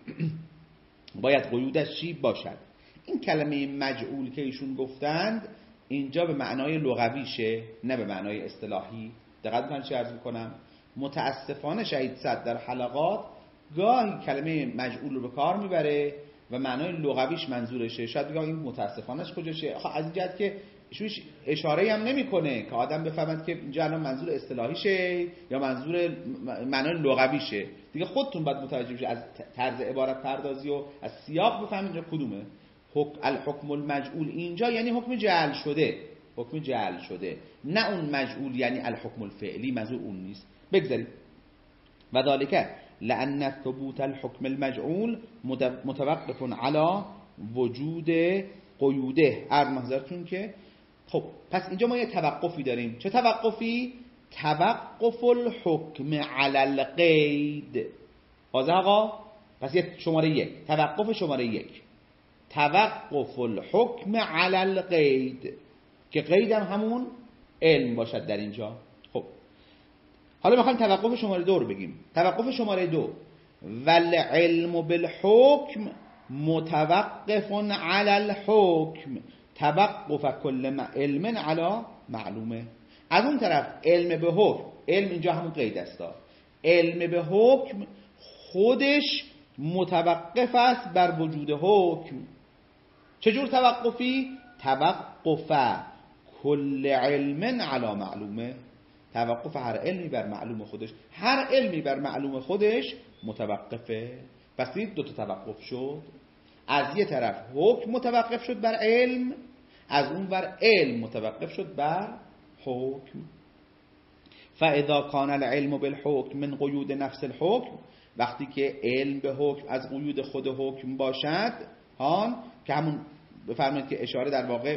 باید قیودش چی باشد؟ این کلمه مجعول که ایشون گفتند اینجا به معنای لغویشه، نه به معنای اصطلاحی. دقت کنید چه عرض میکنم. متاسفانه شهید صد در حلقات گاهی کلمه مجعول رو به کار میبره و معنای لغویش منظورشه. شاید بگم این متاسفانهش کجاشه؟ آخه از این جهت که ایشون اشاره هم نمیکنه که آدم بفهمد که اینجا الان منظور اصطلاحیشه یا منظور معنای لغویشه. دیگه خودتون باید متوجه بشید از طرز عبارت پردازی و از سیاق بفهمید اینجا کدومه. حکم الحکم المجعول اینجا یعنی حکم جعل شده، حکم جعل شده، نه اون مجعول یعنی الحکم الفعلی، منظور اون نیست. بگذاریم. و ذالک لأن ثبوت الحکم المجعول متوقف على وجود قیوده. عرض محضرتون که خب پس اینجا ما یه توقفی داریم. چه توقفی؟ توقف الحکم علی القید. واضح آقا؟ پس یک شماره یک، توقف شماره یک، توقف الحکم علی القید، که قید هم همون علم باشد در اینجا. خب حالا میخوایم توقف شماره دو رو بگیم. توقف شماره دو، والعلم بالحکم متوقف علی الحکم توقف کل علم علی معلومه. از اون طرف علم به حکم، علم اینجا همون قید است، علم به حکم خودش متوقف است بر وجود حکم. چجور توقفی؟ توقف کل علم علی معلومه، توقف هر علمی بر معلوم خودش. هر علمی بر معلوم خودش متوقفه. پس دید دو تا توقف شد، از یه طرف حکم متوقف شد بر علم، از اون ور علم متوقف شد بر حکم. فاذا کان العلم بالحکم من قیود نفس الحکم، وقتی که علم به حکم از قیود خود حکم باشد، هان که همون بفرمایید که اشاره در واقع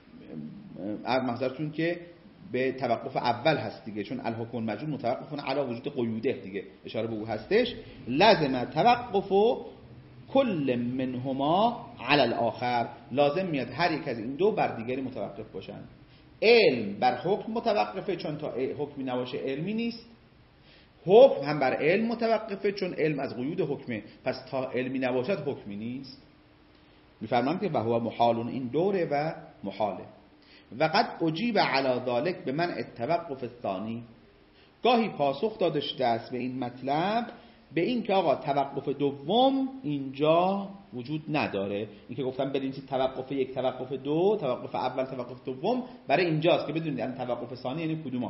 از محضرتون که به توقف اول هست دیگه، چون الحکم المجهول متوقف علی وجود قیوده دیگه، اشاره به او هستش. لازم توقف کل منهما علی الاخر، لازم میاد هر یک از این دو بر دیگری متوقف باشن. علم بر حکم متوقفه، چون تا حکمی نباشه علمی نیست. حکم هم بر علم متوقفه، چون علم از قیود حکمه، پس تا علمی نباشد حکمی نیست. میفرمان که وهو محال، این دوره و محاله. و قد اجیب علی ذلک به من التوقف الثانی، گاهی پاسخ داده شده است به این مطلب، به این که آقا توقف دوم اینجا وجود نداره. این که گفتم بنویسید توقف یک، توقف دو، توقف اول، توقف دوم، برای اینجاست که بدونید یعنی توقف ثانی یعنی کدوما.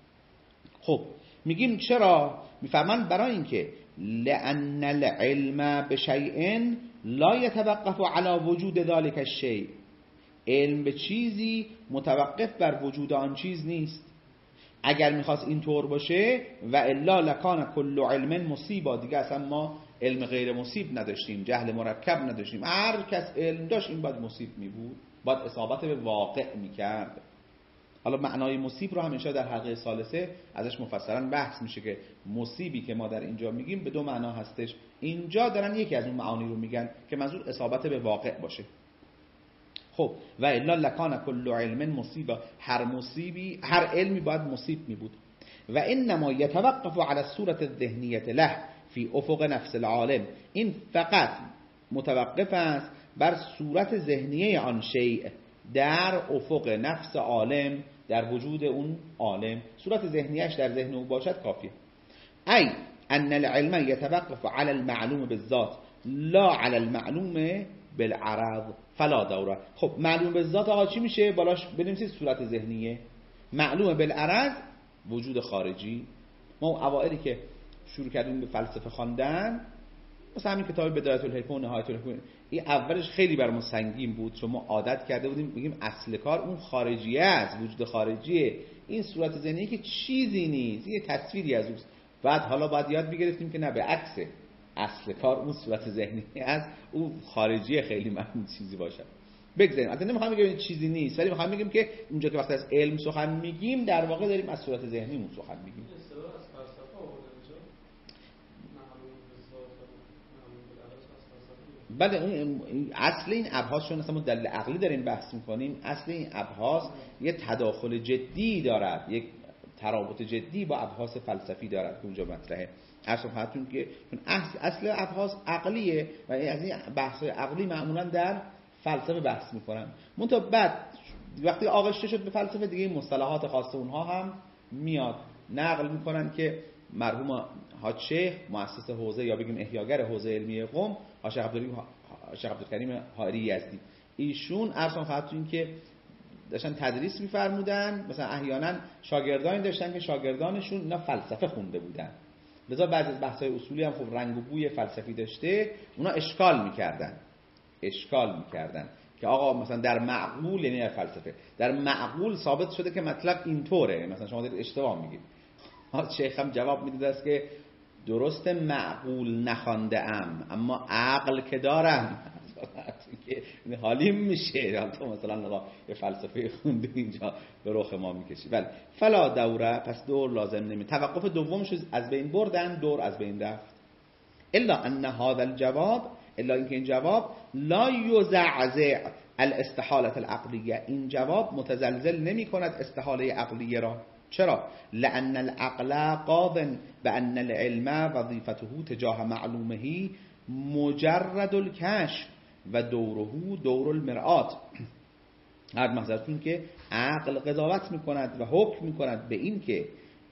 خب میگیم چرا؟ میفرمان برای اینکه لأن العلم بشیء لا يتوقف على وجود ذلك الشیء، علم به چیزی متوقف بر وجود آن چیز نیست. اگر میخواست اینطور باشه و الا لکان کل علم مصیبا، دیگه اصلا ما علم غیر مصیب نداشتیم، جهل مرکب نداشتیم، هر کس علم داشت این باید مصیب میبود، باید اصابت به واقع میکرد. حالا معنای مصیب رو هم انشاء در حلقه ثالثه ازش مفصلا بحث میشه که مصیبی که ما در اینجا میگیم به دو معنا هستش. اینجا دارن یکی از اون معانی رو میگن که منظور اصابت به واقع باشه. خب و الا لکان کل علم مصیبا، هر مصیبی، هر علمی باید مصیب می بود. و انما یتوقف علی الصورة الذهنیة له فی افق نفس العالم، این فقط متوقف است بر صورت ذهنیه آن شیء در افق نفس عالم، در وجود اون عالم، صورت ذهنیش در ذهن او باشد کافیه. ای ان العلم یتوقف علی المعلوم بالذات لا علی المعلوم بالعرض فلا دوره. خب معلوم به ذات آقا چی میشه؟ بالاش بنویسید صورت ذهنیه. معلوم بالعرض وجود خارجی. ما اوائلی که شروع کردیم به فلسفه خواندن، مثلا همین کتاب بدایت الحکمه و نهایت الحکمه، این اولش خیلی برامون سنگین بود، چون ما عادت کرده بودیم میگیم اصل کار اون خارجیه است، وجود خارجیه، این صورت ذهنیه که چیزی نیست، یه تصویری از اوست. بعد حالا باید یاد بگرفتیم که نه، به عکسه، اصل کار اون صورت ذهنی از اون خارجی خیلی مهم چیزی باشه. بگذاریم اصلا نمیخوام بگم چیزی نیست، ولی میخوام بگم که اونجا که وقتی از علم سخن میگیم در واقع داریم از صورت ذهنیمون سخن میگیم. بله اون اصل این ابحاث، چون مثلا ما دلیل عقلی داریم بحث میکنیم، اصل این ابحاث یه تداخل جدی دارد، یک ترابط جدی با ابحاث فلسفی دارد که اونجا مطرحه. اصل خاطرون که اصل ابحاث عقلیه و از این بحث عقلی معمولا در فلسفه بحث میکنن. منتها بعد وقتی آغشته شد به فلسفه دیگه این مصطلحات خاص اونها هم میاد، نقل میکنن که مرحوم حاج شیخ مؤسس حوزه یا بگیم احیاگر حوزه علمی قم، شیخ عبدالکریم حائری یزدی، ایشون اصلا خاطرون که داشتن تدریس میفرمودن، مثلا احیانا شاگردانی داشتن که شاگردانشون اینا فلسفه خونده بودن، لذا بعضی از بحث‌های اصولی هم خب رنگ و بوی فلسفی داشته، اونا اشکال میکردن اشکال میکردن که آقا مثلا در معقول، یعنی فلسفه در معقول ثابت شده که مطلب اینطوره، مثلا شما دارید اشتباه میگید. شیخ هم جواب میداد است که درست معقول نخوانده ام، اما عقل که دارم که حالیم میشه تو مثلا یه فلسفه خونده اینجا به رخ ما میکشی. بله فلا دوره، پس دور لازم نمی. توقف دومش از بین بردن، دور از بین رفت. الا ان هذا الجواب، الا اینکه این جواب لا یزعزع الاستحاله العقلیه، این جواب متزلزل نمی کند استحاله عقلیه را. چرا؟ لأن العقل قاض بأن العلم وظیفته تجاه معلومه مجرد الکشف و دوره دور المرآت. هر محضرتون که عقل قضاوت میکند و حکم میکند به این که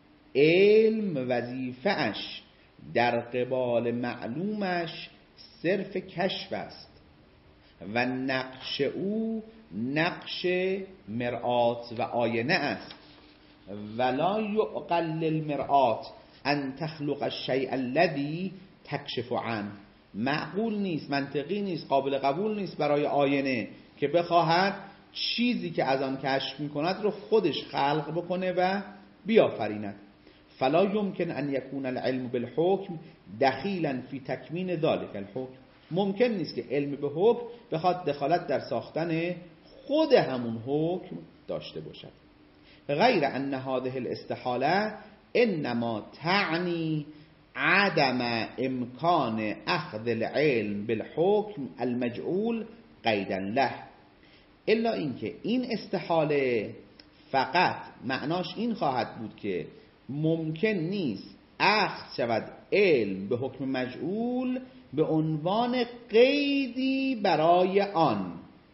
علم وظیفه‌اش در قبال معلومش صرف کشف است و نقش او نقش مرآت و آینه است. ولا یعقل للمرآت ان تخلق الشیء الذی تکشف عنه. معقول نیست، منطقی نیست، قابل قبول نیست برای آینه که بخواهد چیزی که از آن کشف میکند رو خودش خلق بکنه و بیافریند. فلا يمكن ان يكون العلم بالحكم دخیلا فی تکمین ذلك الحکم. ممکن نیست که علم به حکم بخواد دخالت در ساختن خود همون حکم داشته باشد. غیر ان هذه الاستحاله انما تعنی عدم امکان اخذ العلم بالحکم المجعول قیدا له. الا اینکه این استحاله فقط معناش این خواهد بود که ممکن نیست اخذ شود علم به حکم مجعول به عنوان قیدی برای آن.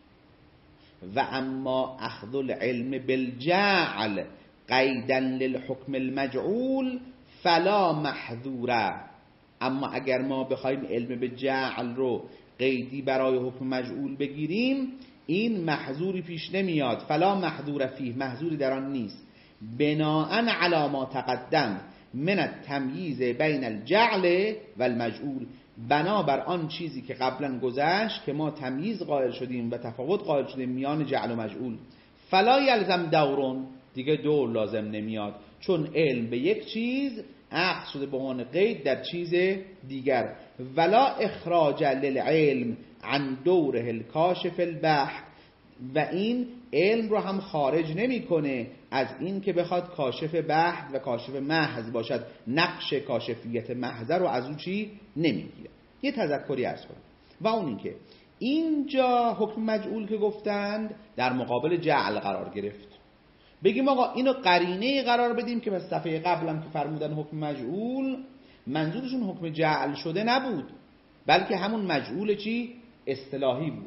و اما اخذ العلم بالجعل قیدا للحکم المجعول فلا محذوره. اما اگر ما بخوایم علم به جعل رو قیدی برای حکم مجعول بگیریم این محذوری پیش نمیاد. فلا محذور فیه، محذوری در آن نیست. بناء علی ما تقدم من التمییز بین الجعل و المجعول، بنابر آن چیزی که قبلا گذشت که ما تمییز قائل شدیم و تفاوت قائل شدیم میان جعل و مجعول. فلا یلزم دورون، دیگه دور لازم نمیاد، چون علم به یک چیز عقد شده به عنوان قید در چیز دیگر. ولا اخراج للعلم عن دوره الکاشف البحث، و این علم رو هم خارج نمیکنه از این که بخواد کاشف بحث و کاشف محض باشد. نقش کاشفیت محض رو از اون چی نمیگیره. یه تذکری عرض کنم و اون این که اینجا حکم مجعول که گفتند در مقابل جعل قرار گرفت. بگیم آقا اینو قرینه قرار بدیم که بس صفحه قبلم که فرمودن حکم مجعول منظورشون حکم جعل شده نبود، بلکه همون مجعول چی؟ اصطلاحی بود.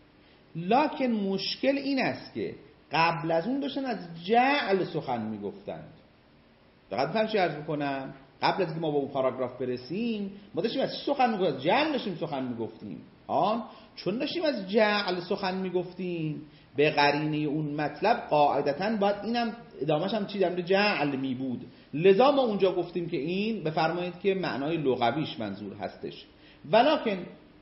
لکن مشکل این است که قبل از اون داشتن از جعل سخن میگفتند. دقیق بفهم چی عرض میکنم؟ قبل از که ما با اون پاراگراف برسیم ما داشتیم از سخن میگفتیم، جعل داشتیم سخن میگفتیم. آن چون داشتیم از جعل سخن میگفتیم به قرینه اون مطلب قاعدتاً باید اینم ادامهش هم چی در جعل می بود. لذا ما اونجا گفتیم که این بفرمایید که معنای لغویش منظور هستش. ولکن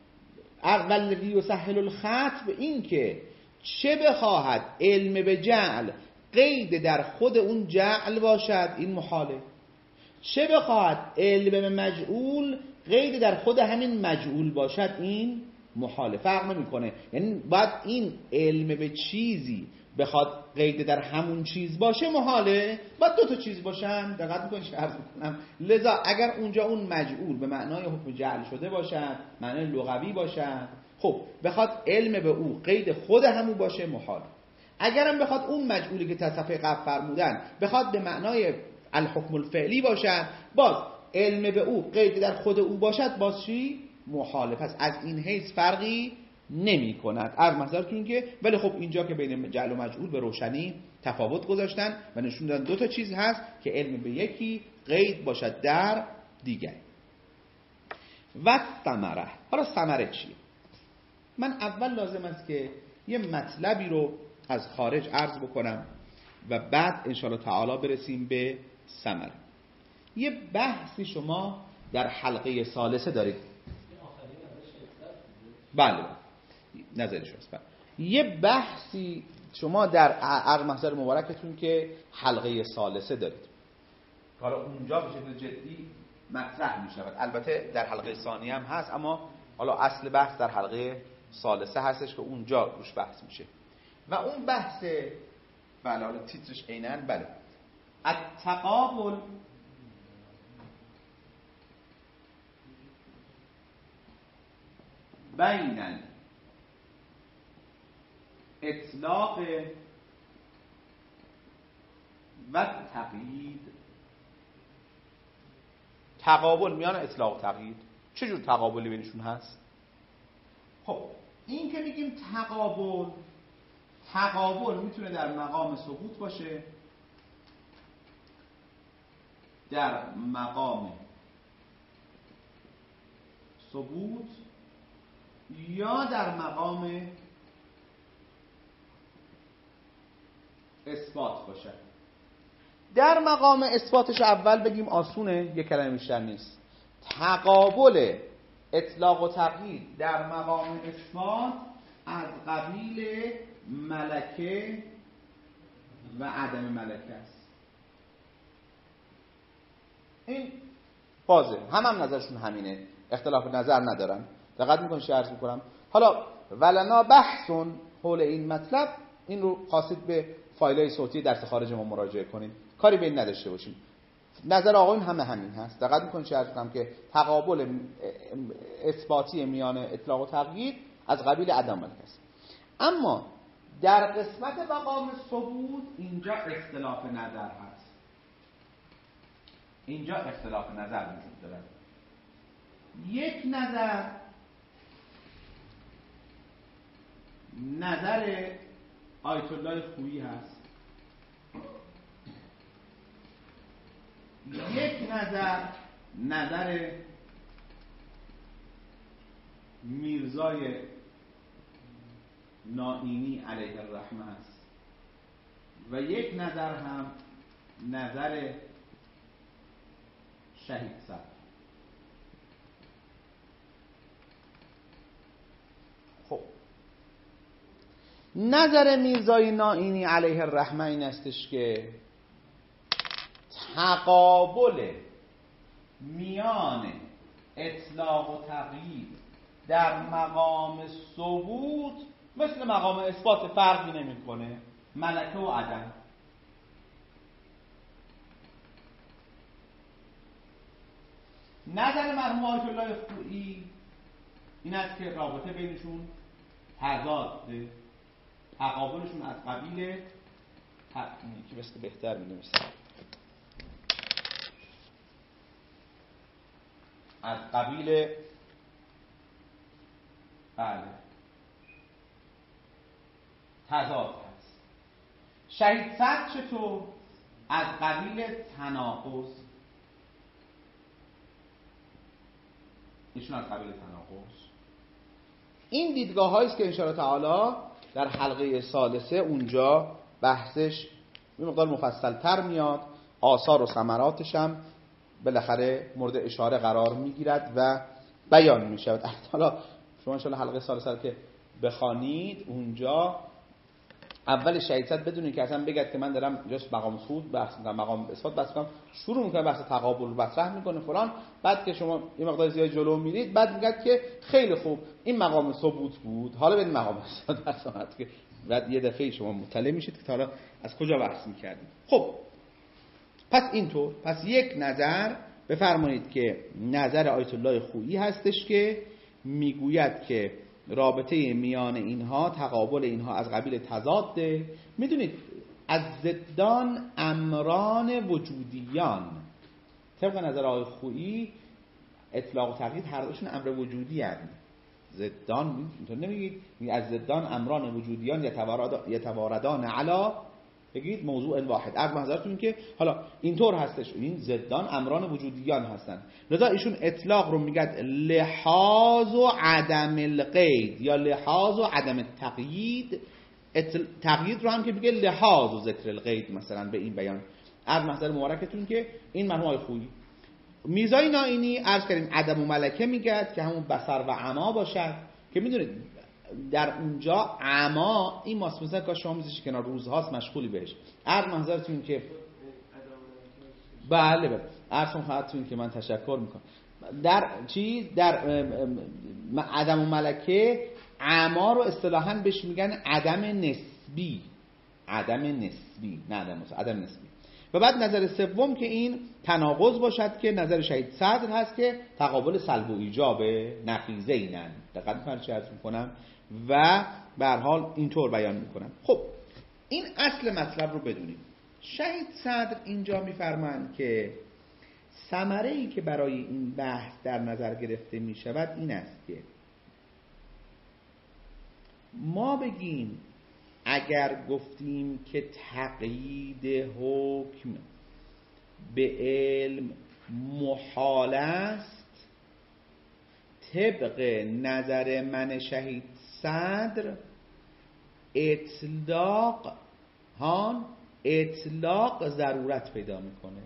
والذی یسهل الخط به این که چه بخواهد علم به جعل قید در خود اون جعل باشد این محاله، چه بخواهد علم به مجعول قید در خود همین مجعول باشد این محاله. فرق نمیکنه. یعنی باید این علم به چیزی بخواد قید در همون چیز باشه محاله، باید دو تا چیز باشن. دقت میکنید چه عرض میکنم؟ لذا اگر اونجا اون مجعول به معنای حکم جعل شده باشد، معنای لغوی باشد، خب بخواد علم به او قید خود همون باشه محاله. اگرم بخواد اون مجعولی که تصفیه قبل فرمودن بخواد به معنای الحکم الفعلی باشد، باز علم به او قید در خود او باشد، باز چی؟ محاله. پس از این حیث فرقی نمی کند. از منظرتون که ولی خب اینجا که بین جعل و مجعول به روشنی تفاوت گذاشتن و نشون دادن دو تا چیز هست که علم به یکی قید باشد در دیگر. و ثمره. حالا ثمره چیه؟ من اول لازم است که یه مطلبی رو از خارج عرض بکنم و بعد انشاءالله تعالی برسیم به ثمره. یه بحثی شما در حلقه ثالثه دارید. بله نظرش هست. یه بحثی شما در عرض محضر مبارکتون که حلقه ثالثه دارید، حالا اونجا به شکل جدی مطرح می شود. البته در حلقه ثانیه هم هست، اما حالا اصل بحث در حلقه ثالثه هستش که اونجا روش بحث میشه. و اون بحث بله حالا تیترش عیناً بله التقابل بین اطلاق و تقیید. تقابل میان اطلاق و تقیید، چه جور تقابلی بینشون هست؟ خب این که میگیم تقابل، تقابل میتونه در مقام ثبوت باشه، در مقام ثبوت یا در مقام اثبات باشه. در مقام اثباتش اول بگیم آسونه، یک کلمه بیشتر نیست. تقابل اطلاق و تقیید در مقام اثبات از قبیل ملکه و عدم ملکه است. این واضحه، هم هم نظرشون همینه، اختلاف نظر ندارن. دقت میکنید چه عرض میکنم. حالا ولنا بحثون حول این مطلب، این رو خواستید به فایل‌های صوتی درس خارج ما مراجعه کنید، کاری به این نداشته باشید. نظر آقایون همه همین هست. دقت میکنید چه عرض میکنم که تقابل اثباتی میان اطلاق و تقیید از قبیل عدم ملکه است. اما در قسمت مقام ثبوت اینجا اختلاف نظر هست. اینجا اختلاف نظر وجود دارد. یک نظر نظر آیت الله خویی هست، یک نظر نظر میرزای نائینی علیه الرحمه است و یک نظر هم نظر شهید صدر. خب نظر میرزای نائینی علیه الرحمه این استش که تقابل میان اطلاق و تقیید در مقام ثبوت مثل مقام اثبات فرقی نمیکنه، ملکه و عدم. نظر مرحوم آیت الله خویی این است که رابطه بینشون تضاد، تقابلشون از قبیل که بسته بهتر می‌نویسه از قبیل بله تضاد هست. شهید صدر چطور؟ از قبیل تناقض. ایشون از قبیل تناقض. این دیدگاه هایی است که ان شاء الله تعالی در حلقه ثالثه اونجا بحثش یه مقدار مفصل تر میاد، آثار و ثمراتش هم بالاخره مورد اشاره قرار میگیرد و بیان میشود. حالا شما ان شاء الله حلقه ثالثه که بخوانید اونجا اول شهید صدر بدونید که اصلا بگید که من دارم جست مقام ثبوت بحث میکنم، مقام اثبات بحث میکنم، شروع میکنه بحث تقابل رو مطرح میکنه فلان، بعد که شما یه مقدار زیاد جلو میرید بعد میگید که خیلی خوب این مقام ثبوت بود، حالا بریم مقام اثبات بحث کنید که بعد یه دفعه شما مطلع میشید که حالا از کجا بحث میکردیم. خب پس اینطور، پس یک نظر بفرمایید که نظر آیت الله خویی هستش که میگوید که رابطه میان اینها، تقابل اینها از قبیل تضاده. میدونید از ضدان امران وجودیان، طبق نظر آقای خویی اطلاق و تقیید هر دوشون امر وجودی هستند. ضدان اینطور نمیگید از ضدان امران وجودیان یتواردان علا، بگید موضوع واحد. عرض محضرتون که حالا اینطور هستش، این ضدان امران وجودیان هستن، لذا ایشون اطلاق رو میگد لحاظ و عدم القید یا لحاظ و عدم تقیید. تقیید رو هم که بگه لحاظ و ذکر القید مثلا به این بیان. عرض محضر مبارکتون که این مرحوم آقای خویی. میرزای نائینی عرض کردیم عدم و ملکه میگد که همون بصر و عما باشد، که میدونید در اونجا عما این ماسموزه که شما میذاشید کنار روزهاست مشغولی بهش. عرض محضرتون که بله بله عرض خواهدتون که من تشکر میکنم. در چی در عدم و ملکه عما رو اصطلاحاً بهش میگن عدم نسبی، عدم نسبی نه عدم عدم نسبی. و بعد نظر سوم که این تناقض باشد که نظر شهید صدر هست که تقابل سلب و ایجاب نقیضه اینن. دقت می‌کنید چه عرض میکنم و به هر حال اینطور بیان میکنم. خب این اصل مطلب رو بدونیم. شهید صدر اینجا میفرمایند که ثمره‌ای که برای این بحث در نظر گرفته میشود این است که ما بگیم اگر گفتیم که تقیید حکم به علم محال است، طبق نظر من شهید صدر اطلاق هان اطلاق ضرورت پیدا میکنه.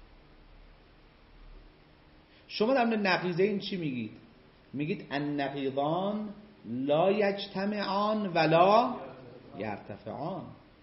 شما در مورد نقیضه این چی میگید؟ میگید النقیضان لا یجتمعان ولا یرتفعان.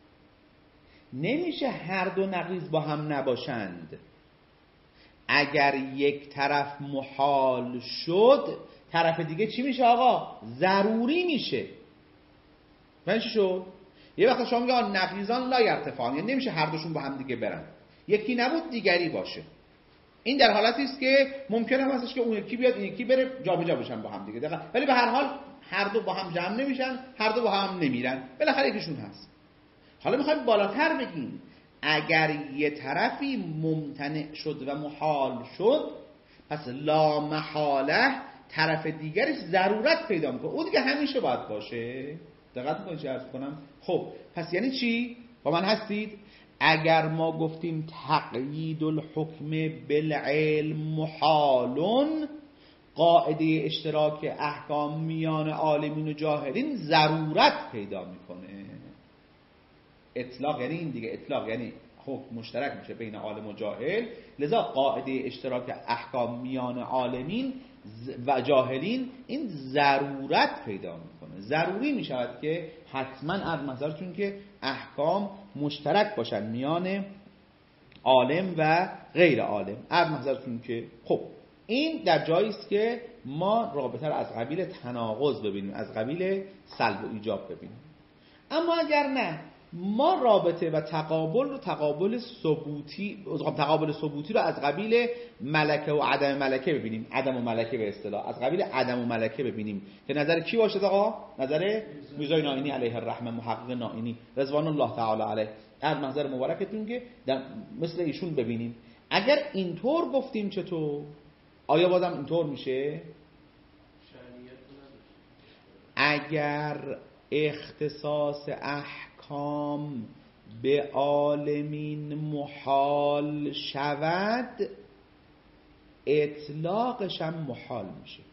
نمیشه هر دو نقیض با هم نباشند. اگر یک طرف محال شد، طرف دیگه چی میشه آقا؟ ضروری میشه. من چی شد؟ یه وقت شما میگه نقیضان لا یرتفعان، یعنی نمیشه هر دوشون با هم دیگه برن. یکی نبود دیگری باشه. این در حالتی است که ممکنه هستش که اون یکی بیاد این یکی بره جابجا بشن با هم دیگه. دقیقاً. ولی به هر حال هر دو با هم جمع نمیشن، هر دو با هم نمیرن. بالاخره یکیشون هست. حالا میخوایم بالاتر بگیم اگر یه طرفی ممتنع شد و محال شد، پس لا محاله طرف دیگرش ضرورت پیدا میکنه. اون دیگه همیشه باید باشه. دقت میکنید چه عرض کنم؟ خب پس یعنی چی؟ با من هستید؟ اگر ما گفتیم تقیید الحکم بالعلم محالون، قاعده اشتراک احکام میان عالمین و جاهلین ضرورت پیدا میکنه. اطلاق یعنی این دیگه، اطلاق یعنی حکم مشترک میشه بین عالم و جاهل، لذا قاعده اشتراک احکام میان عالمین و جاهلین این ضرورت پیدا میکنه. ضروری میشود که حتما از نظرتون که احکام مشترک باشن میان عالم و غیر عالم. از نظرتون که خب این در جایی است که ما رابطه را از قبیل تناقض ببینیم، از قبیل سلب و ایجاب ببینیم. اما اگر نه، ما رابطه و تقابل رو تقابل ثبوتی تقابل ثبوتی رو از قبیل ملکه و عدم ملکه ببینیم. عدم و ملکه به اصطلاح از قبیل عدم و ملکه ببینیم که نظر کی باشه آقا؟ نظر میرزای نائینی علیه الرحمه، محقق نائینی رضوان الله تعالی علیه. از منظر مبارکتون که مثل ایشون ببینیم. اگر اینطور گفتیم چطور؟ آیا بازم اینطور میشه؟ اگر اختصاص احکام به عالمین محال شود، اطلاقش هم محال میشه.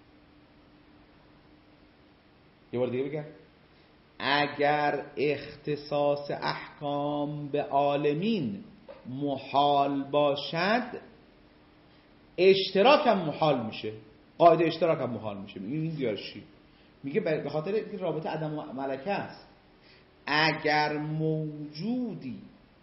یه بار دیگه بگم، اگر اختصاص احکام به عالمین محال باشد، اشتراک هم محال میشه. قاعده اشتراک هم محال میشه. میگه این دیارشی میگه به خاطر اینکه رابطه عدم و ملکه است. اگر موجودی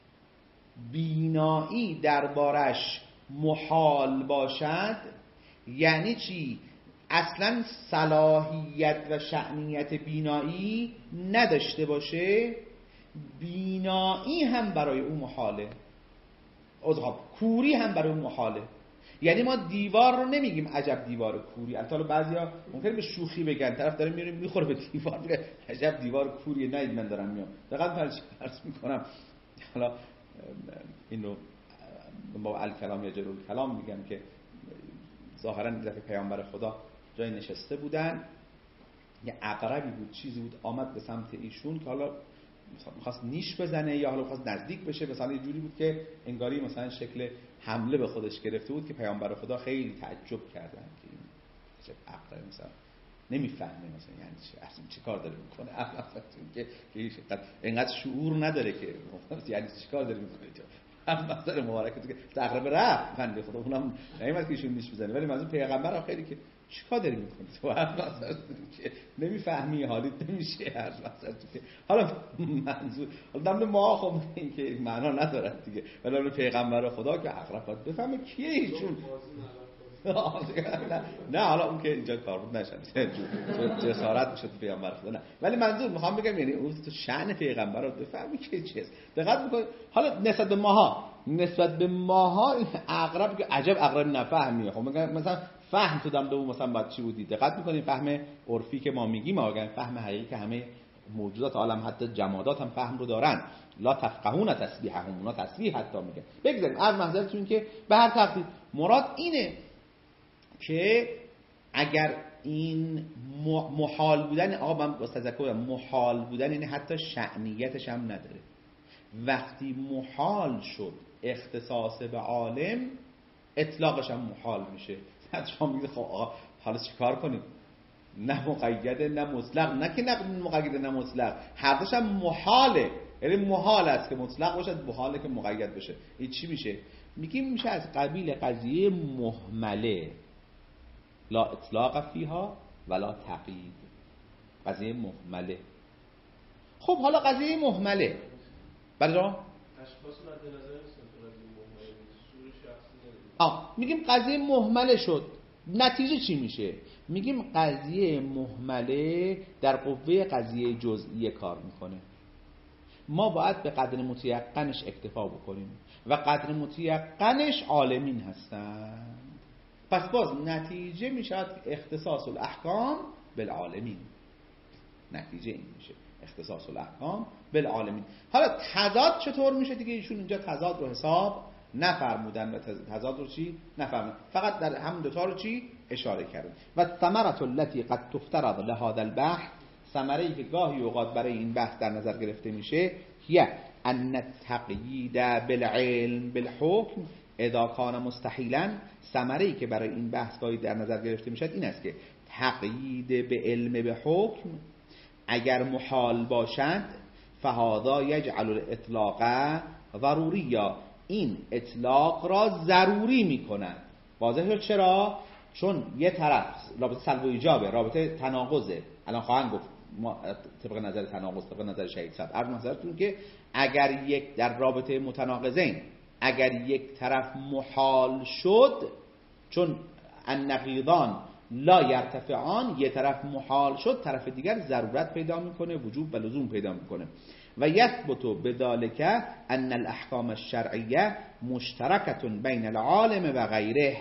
بینایی دربارش محال باشد، یعنی چی؟ اصلا صلاحیت و شأنیت بینایی نداشته باشه، بینایی هم برای اون محاله، اضغاب کوری هم برای اون محاله. یعنی ما دیوار رو نمیگیم عجب دیوار کوری. البته بعضیا ممکنه به شوخی بگن طرف داره میره میخوره به دیوار، میگه عجب دیوار کوریه. نه من دارم میام دقیقاً فرض میکنم. حالا اینو با الکلام یا جلول کلام میگم که ظاهرا دفعه پیامبر خدا جای نشسته بودن، یه عقربی بود چیزی بود آمد به سمت ایشون که حالا میخواست نیش بزنه یا حالا میخواست نزدیک بشه. مثلا یه جوری بود که انگاری مثلا شکل حمله به خودش گرفته بود که پیامبر خدا خیلی تعجب کردن که این چه عقرب مثلا نمیفهمه مثلا یعنی چه اصلا چه کار داره میکنه. اصلا که که اینقدر شعور نداره که یعنی چه کار داره میکنه. هم مثلا مبارکه که عقرب رفت بنده خدا اونم نمیاد که ایشون نیش بزنه، ولی منظور پیغمبر خیلی که چیکار داری میکنی تو؟ مثلا که نمیفهمی حالیت نمیشه هر مثلا که حالا منظور دم ما خب این که معنا نداره دیگه، ولی پیغمبر خدا که عقرب باید بفهمه کیه ایشون. نه حالا اون که اینجا کار بود نشه جسارت میشه تو پیغمبر خدا، نه ولی منظور میخوام بگم یعنی اون تو شأن پیغمبر رو بفهمی که چیست. دقت میکنی حالا نسبت به ماها نسبت به ماها این عقرب که عجب عقرب نفهمیه. خب مثلا فهم تو دم دو مثلا بعد چی بودی؟ دقت میکنین فهم عرفی که ما میگیم آگه فهم حقیقی که همه موجودات عالم حتی جمادات هم فهم رو دارن. لا تفقهون تسبیحهم، اونا تسبیح حتی میگن. بگذاریم از محضرتون که به هر تقدیر مراد اینه که اگر این محال بودن، آقا من با تذکر محال بودن یعنی حتی شأنیتش هم نداره. وقتی محال شد اختصاص به عالم، اطلاقش هم محال میشه. بعد شما میگید خب آقا حالا چیکار کنیم؟ نه مقیده نه مطلق، نه که نه مقیده نه مطلق، هر دوش هم محاله. یعنی محال است که مطلق باشه، محاله که مقید بشه. این چی میشه؟ میگیم میشه از قبیل قضیه مهمله، لا اطلاق فیها ولا تقیید. قضیه مهمله. خب حالا قضیه مهمله بله اشخاص مد نظر نیستن تو قضیه مهمله، سور شخصی نداره. آه میگیم قضیه مهمله شد، نتیجه چی میشه؟ میگیم قضیه مهمله در قوه قضیه جزئی کار میکنه. ما باید به قدر متیقنش اکتفا بکنیم و قدر متیقنش عالمین هستند. پس باز نتیجه میشه اختصاص الاحکام بالعالمین. نتیجه این میشه اختصاص الاحکام بالعالمین. حالا تضاد چطور میشه دیگه؟ ایشون اینجا تضاد رو حساب نفرمودن و تضاد رو چی نفرمودن، فقط در همون دوتا رو چی اشاره کردن. و ثمرة التي قد تفترض لهذا البحث، ثمره‌ای که گاهی اوقات برای این بحث در نظر گرفته میشه، هي ان التقیید بالعلم بالحکم اذا کان مستحیلا. ثمره‌ای که برای این بحث گاهی در نظر گرفته میشه این است که تقیید به علم به حکم اگر محال باشد، فهذا یجعل الاطلاق ضروری، یا این اطلاق را ضروری میکند. واضح شد چرا؟ چون یه طرف رابطه سلب و ایجابه، رابطه تناقضه. الان خواهند گفت ما طبق نظر تناقض، طبق نظر شهید صاحب عرض نظرتون که اگر یک در رابطه متناقضین اگر یک طرف محال شد، چون النقیضان لا یرتفعان، یک طرف محال شد طرف دیگر ضرورت پیدا میکنه، وجوب و لزوم پیدا میکنه. و یثبت بذلک ان الاحکام الشرعیه مشترکه بین العالم و غیره.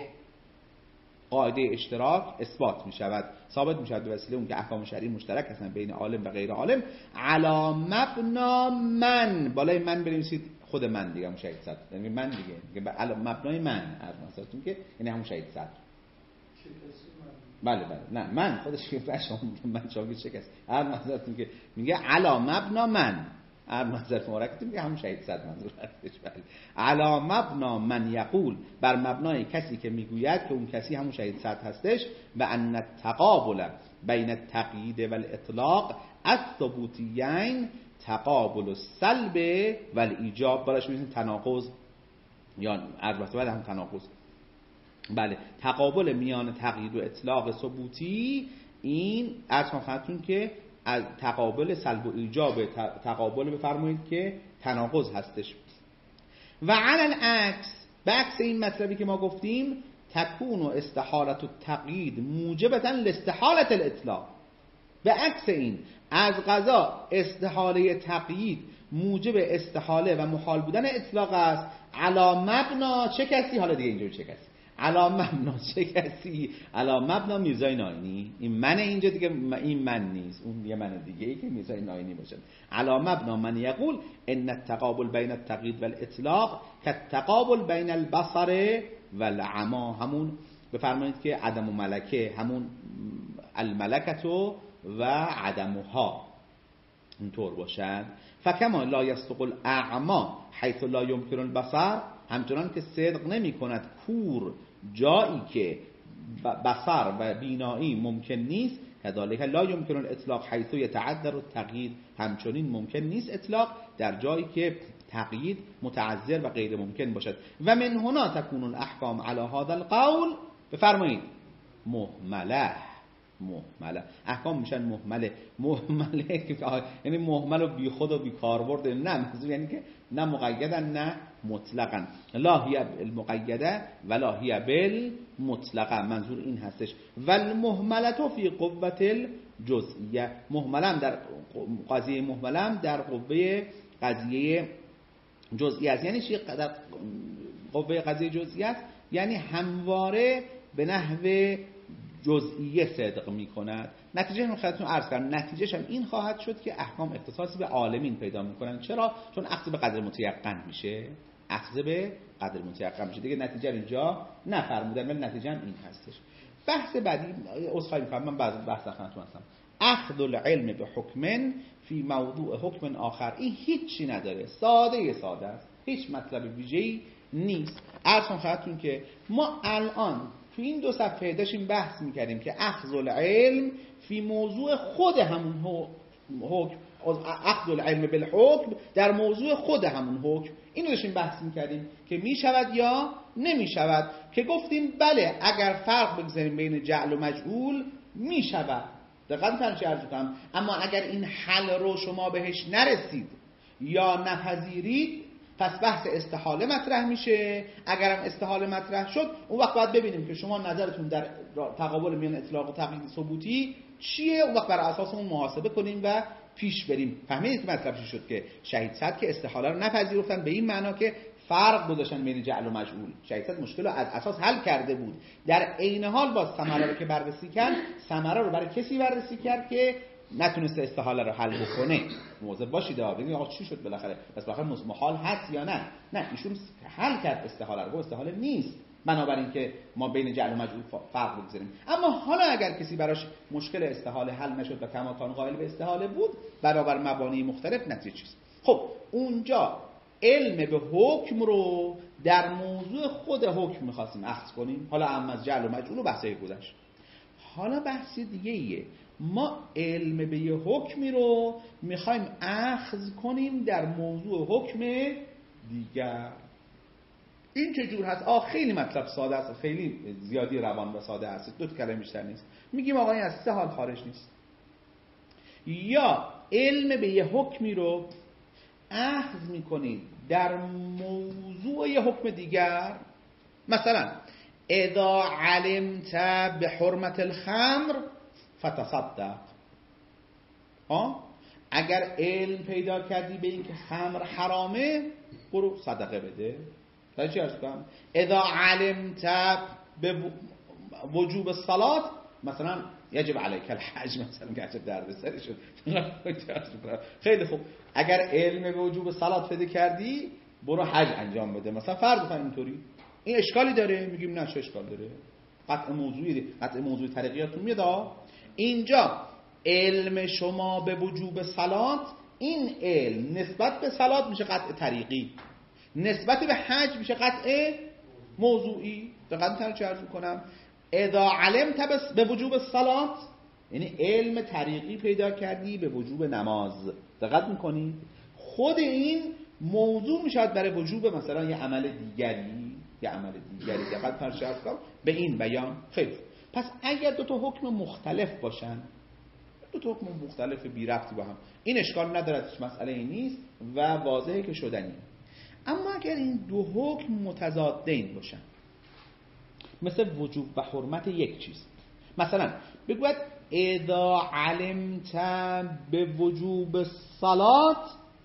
قاعده اشتراک اثبات می شود، ثابت می شود به وسیله اون که احکام شرعی مشترک هستن بین عالم و غیر عالم. علی مبنا من، بالای من بنویسید خود من دیگه، همون شهید صدر، یعنی من دیگه علی مبنای من ارمانساتون که یعنی همون شهید صدر. بله بله نه من خودش که شما من شما چه کسی ارمانساتون که میگه علی مبنا من ارمانسات مبارکتون که همون شهید صدر منظور هستش. بله علی مبنا من یقول، بر مبنای کسی که میگوید که اون کسی همون شهید صدر هستش. و ان التقابل بین التقیید و الاطلاق الثبوتیین تقابل السلب و الایجاب. بالاش میگیم تناقض، یا البته بعد هم تناقض. بله تقابل میان تقیید و اطلاق ثبوتی، این عرض خدمتتون که از تقابل سلب و ایجاب تقابل بفرمایید که تناقض هستش. و علی العکس، بعکس این مطلبی که ما گفتیم، تکون و استحالت و تقیید موجبتا لاستحالت الاطلاق. به عکس این از قضا استحاله تقیید موجب استحاله و محال بودن اطلاق است. علا مبنا چه کسی؟ حالا دیگه اینجا چه کسی؟ علا مبنا چه کسی؟ علا مبنا میرزای ناینی. این من اینجا دیگه این من نیست، اون یه من دیگه ای که میرزای ناینی باشه. علا مبنا من یقول ان التقابل بین التقیید و الاطلاق كالتقابل بین البصر و العما. همون بفرمایید که عدم و ملکه، همون الملکتو و عدمها اینطور باشد. فکما لا یستقل اعما حیث لا یمکن البصر، همچنان که صدق نمی کند کور جایی که بصر و بینایی ممکن نیست، کذالک لا یمکن الاطلاق حیث یتعذر التقیید، همچنین ممکن نیست اطلاق در جایی که تقیید متعذر و غیر ممکن باشد. و من هنا تکون الاحکام علی هذا القول، بفرمایید مهمله. مهمله احکام میشن مهمله. مهمله که یعنی مهمل و بی خود و بی کاربرد، نه منظور یعنی که نه مقیدن نه مطلقا. لا هی المقیده ولا هی بالمطلقه، منظور این هستش. و المهمله فی قوه الجزئیه، مهملم در قضیه مهملم در قوه قضیه جزئیه است. یعنی چی در قوه قضیه جزئیه است؟ یعنی همواره به نحو جزئیه صدق می کند. نتیجه هم خدمتتون عرض کردم، نتیجهش هم این خواهد شد که احکام اختصاصی به عالمین پیدا می کنن. چرا؟ چون اخذ به قدر متیقن میشه، اخذ به قدر متیقن میشه دیگه. نتیجه اینجا نفرمودن، ولی نتیجه هم این هستش. بحث بعدی عذرخواهی می‌کنم من بعضی بحث خدمتتون هستم. اخذ العلم به حکم فی موضوع حکم آخر، این هیچی نداره، ساده ساده است، هیچ مطلب ویژه‌ای نیست. عرض کنم خدمتتون که ما الان تو این دو صفحه داشتیم بحث می‌کردیم که اخذ العلم فی موضوع خود همون حکم، اخذ العلم بالحکم در موضوع خود همون حکم، اینو داشتیم بحث می‌کردیم که میشود یا نمیشود، که گفتیم بله اگر فرق بگذاریم بین جعل و مجعول میشود. دقیقاً فرض کردم. اما اگر این حل رو شما بهش نرسید یا نپذیرید، پس بحث استحاله مطرح میشه. اگرم استحاله مطرح شد، اون وقت باید ببینیم که شما نظرتون در تقابل میان اطلاق و تقیید ثبوتی چیه، اون وقت بر اساس اون محاسبه کنیم و پیش بریم. فهمیدید که مطلب چی شد؟ که شهید صد که استحاله رو نپذیرفتن به این معنا که فرق گذاشتن بین جعل و مجعول. شهید صد مشکل رو از اساس حل کرده بود، در عین حال باز ثمره رو که بررسی کرد، ثمره رو برای کسی بررسی کرد که نتونسته استحاله رو حل بکنه. مواظب باشید ببینید آقا چی شد بالاخره، پس بالاخره محال هست یا نه؟ نه، ایشون حل کرد استحاله رو، استحاله نیست، بنابراین که ما بین جعل و مجعول فرق بگذاریم. اما حالا اگر کسی براش مشکل استحاله حل نشد و کماکان قائل به استحاله بود، برابر مبانی مختلف نتیجه چیست؟ خب اونجا علم به حکم رو در موضوع خود حکم می‌خواستیم اخذ کنیم. حالا اما از جعل و مجعول و بحثای گذشت. حالا بحث دیگه ایه، ما علم به یه حکمی رو میخوایم اخذ کنیم در موضوع حکم دیگر. این چجور هست؟ آه خیلی مطلب ساده است، خیلی زیادی روان و ساده است، دو تا کلمه بیشتر نیست. میگیم آقا این از سه حال خارج نیست. یا علم به یه حکمی رو اخذ میکنید در موضوع یه حکم دیگر، مثلا اذا علمت به حرمت الخمر فتصدق. ها اگر علم پیدا کردی به این که خمر حرامه، برو صدقه بده. تا چی ارز کنم؟ اذا علمت به وجوب الصلاة، مثلا یجب علیک الحج، مثلا گرچه درد سری شد. خیلی خوب، اگر علم به وجوب صلات پیدا کردی، برو حج انجام بده، مثلا فرض کن اینطوری. این اشکالی داره؟ میگیم نه، چه اشکال داره؟ قطع موضوعی، قطع موضوعی طریقیاتون میاد. اینجا علم شما به وجوب صلات، این علم نسبت به صلات میشه قطع طریقی، نسبت به حج میشه قطع موضوعی. دقیقاً تر چه عرض میکنم؟ اذا علمت به وجوب الصلات، یعنی علم طریقی پیدا کردی به وجوب نماز. دقت میکنی؟ خود این موضوع میشود برای وجوب مثلا یه عمل دیگری، یه عمل دیگری. دقت فرض کنم به این بیان. خیلی پس اگر دو تا حکم مختلف باشن، دو تا حکم مختلف بی ربطی با هم، این اشکال نداره، هیچ مسئله ای نیست و واضحه که شدنی. اما اگر این دو حکم متضادین باشن، مثل وجوب و حرمت یک چیز، مثلا بگوید اذا علمت به وجوب الصلاة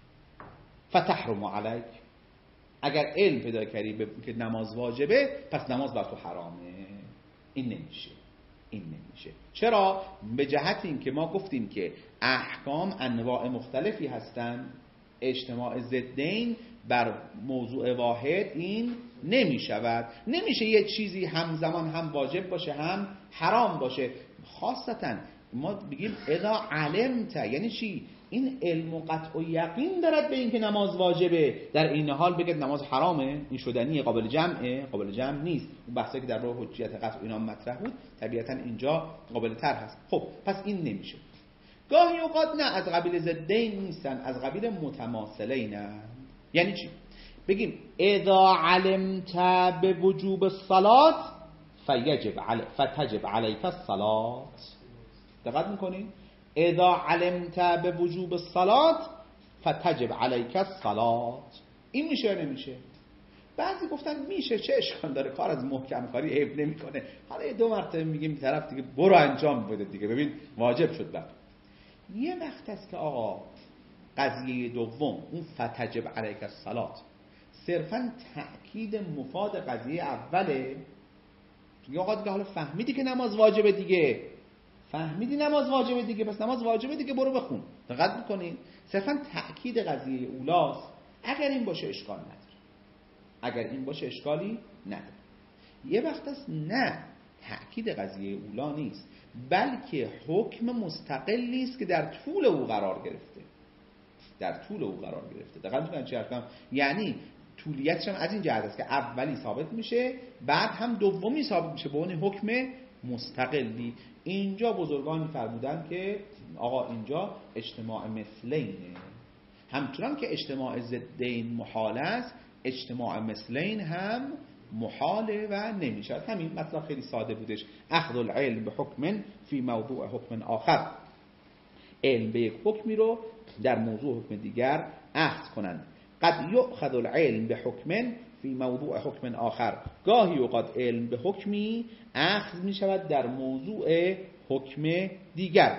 فتحرم علیک، اگر علم پیدا کردی به که نماز واجبه، پس نماز بر تو حرامه. این نمیشه، این نمیشه. چرا؟ به جهت این که ما گفتیم که احکام انواع مختلفی هستن، اجتماع ضدین بر موضوع واحد این نمی شود. نمیشه یه چیزی همزمان هم واجب باشه هم حرام باشه. خاصتا ما بگیم اذا علمت، یعنی چی؟ این علم و قطع و یقین دارد به این که نماز واجبه، در این حال بگید نماز حرامه، این شدنی قابل جمعه، قابل جمع نیست. اون بحثی که در راه حجیت قطع و اینا مطرح بود طبیعتا اینجا قابل تر هست. خب پس این نمیشه. گاهی اوقات نه، از قبیل ضدین نیستن، از قبیل متماثلینن. یعنی چی؟ بگیم اذا علمت به وجوب الصلاة فیجب علی فتجب علیک الصلاة. دقت میکنین؟ اذا علمت به وجوب الصلاة فتجب علیک الصلاة. این میشه یا نمیشه؟ بعضی گفتن میشه، چه اشکال داره، کار از محکم کاری عیب نمیکنه. حالا یه دو مرتبه میگیم طرف دیگه برو انجام بده دیگه، ببین واجب شد. بعد یه وقت است که آقا قضیه دوم، اون فتجب علیک الصلاة، صرفاً تأکید مفاد قضیه اوله. یا آقا دیگه حالا فهمیدی که نماز واجبه دیگه، فهمیدی نماز واجبه دیگه، پس نماز واجبه دیگه، برو بخون. دقت میکنین؟ صرفاً تأکید قضیه اولاست. اگر این باشه اشکال نداره، اگر این باشه اشکالی نداره. یه وقت است نه، تأکید قضیه اولا نیست، بلکه حکم مستقلی است که در طول او قرار گرفته، در طول او قرار گرفته. دقیقاً می‌دونن چی حرفم؟ یعنی طولیتش هم از این جهت است که اولی ثابت میشه، بعد هم دومی ثابت میشه به اون حکم مستقلی. اینجا بزرگان فرمودن که آقا اینجا اجتماع مثلینه، همچنان که اجتماع ضدین محال است، اجتماع مثلین هم محاله و نمیشه. همین مطلب خیلی ساده بودش. اخذ العلم به حکم فی موضوع حکم آخر، علم به یک حکمی رو در موضوع حکم دیگر اخذ کنند. قد یؤخذ العلم به حکم فی موضوع حکم آخر، گاهی اوقات علم به حکمی اخذ می شود در موضوع حکم دیگر.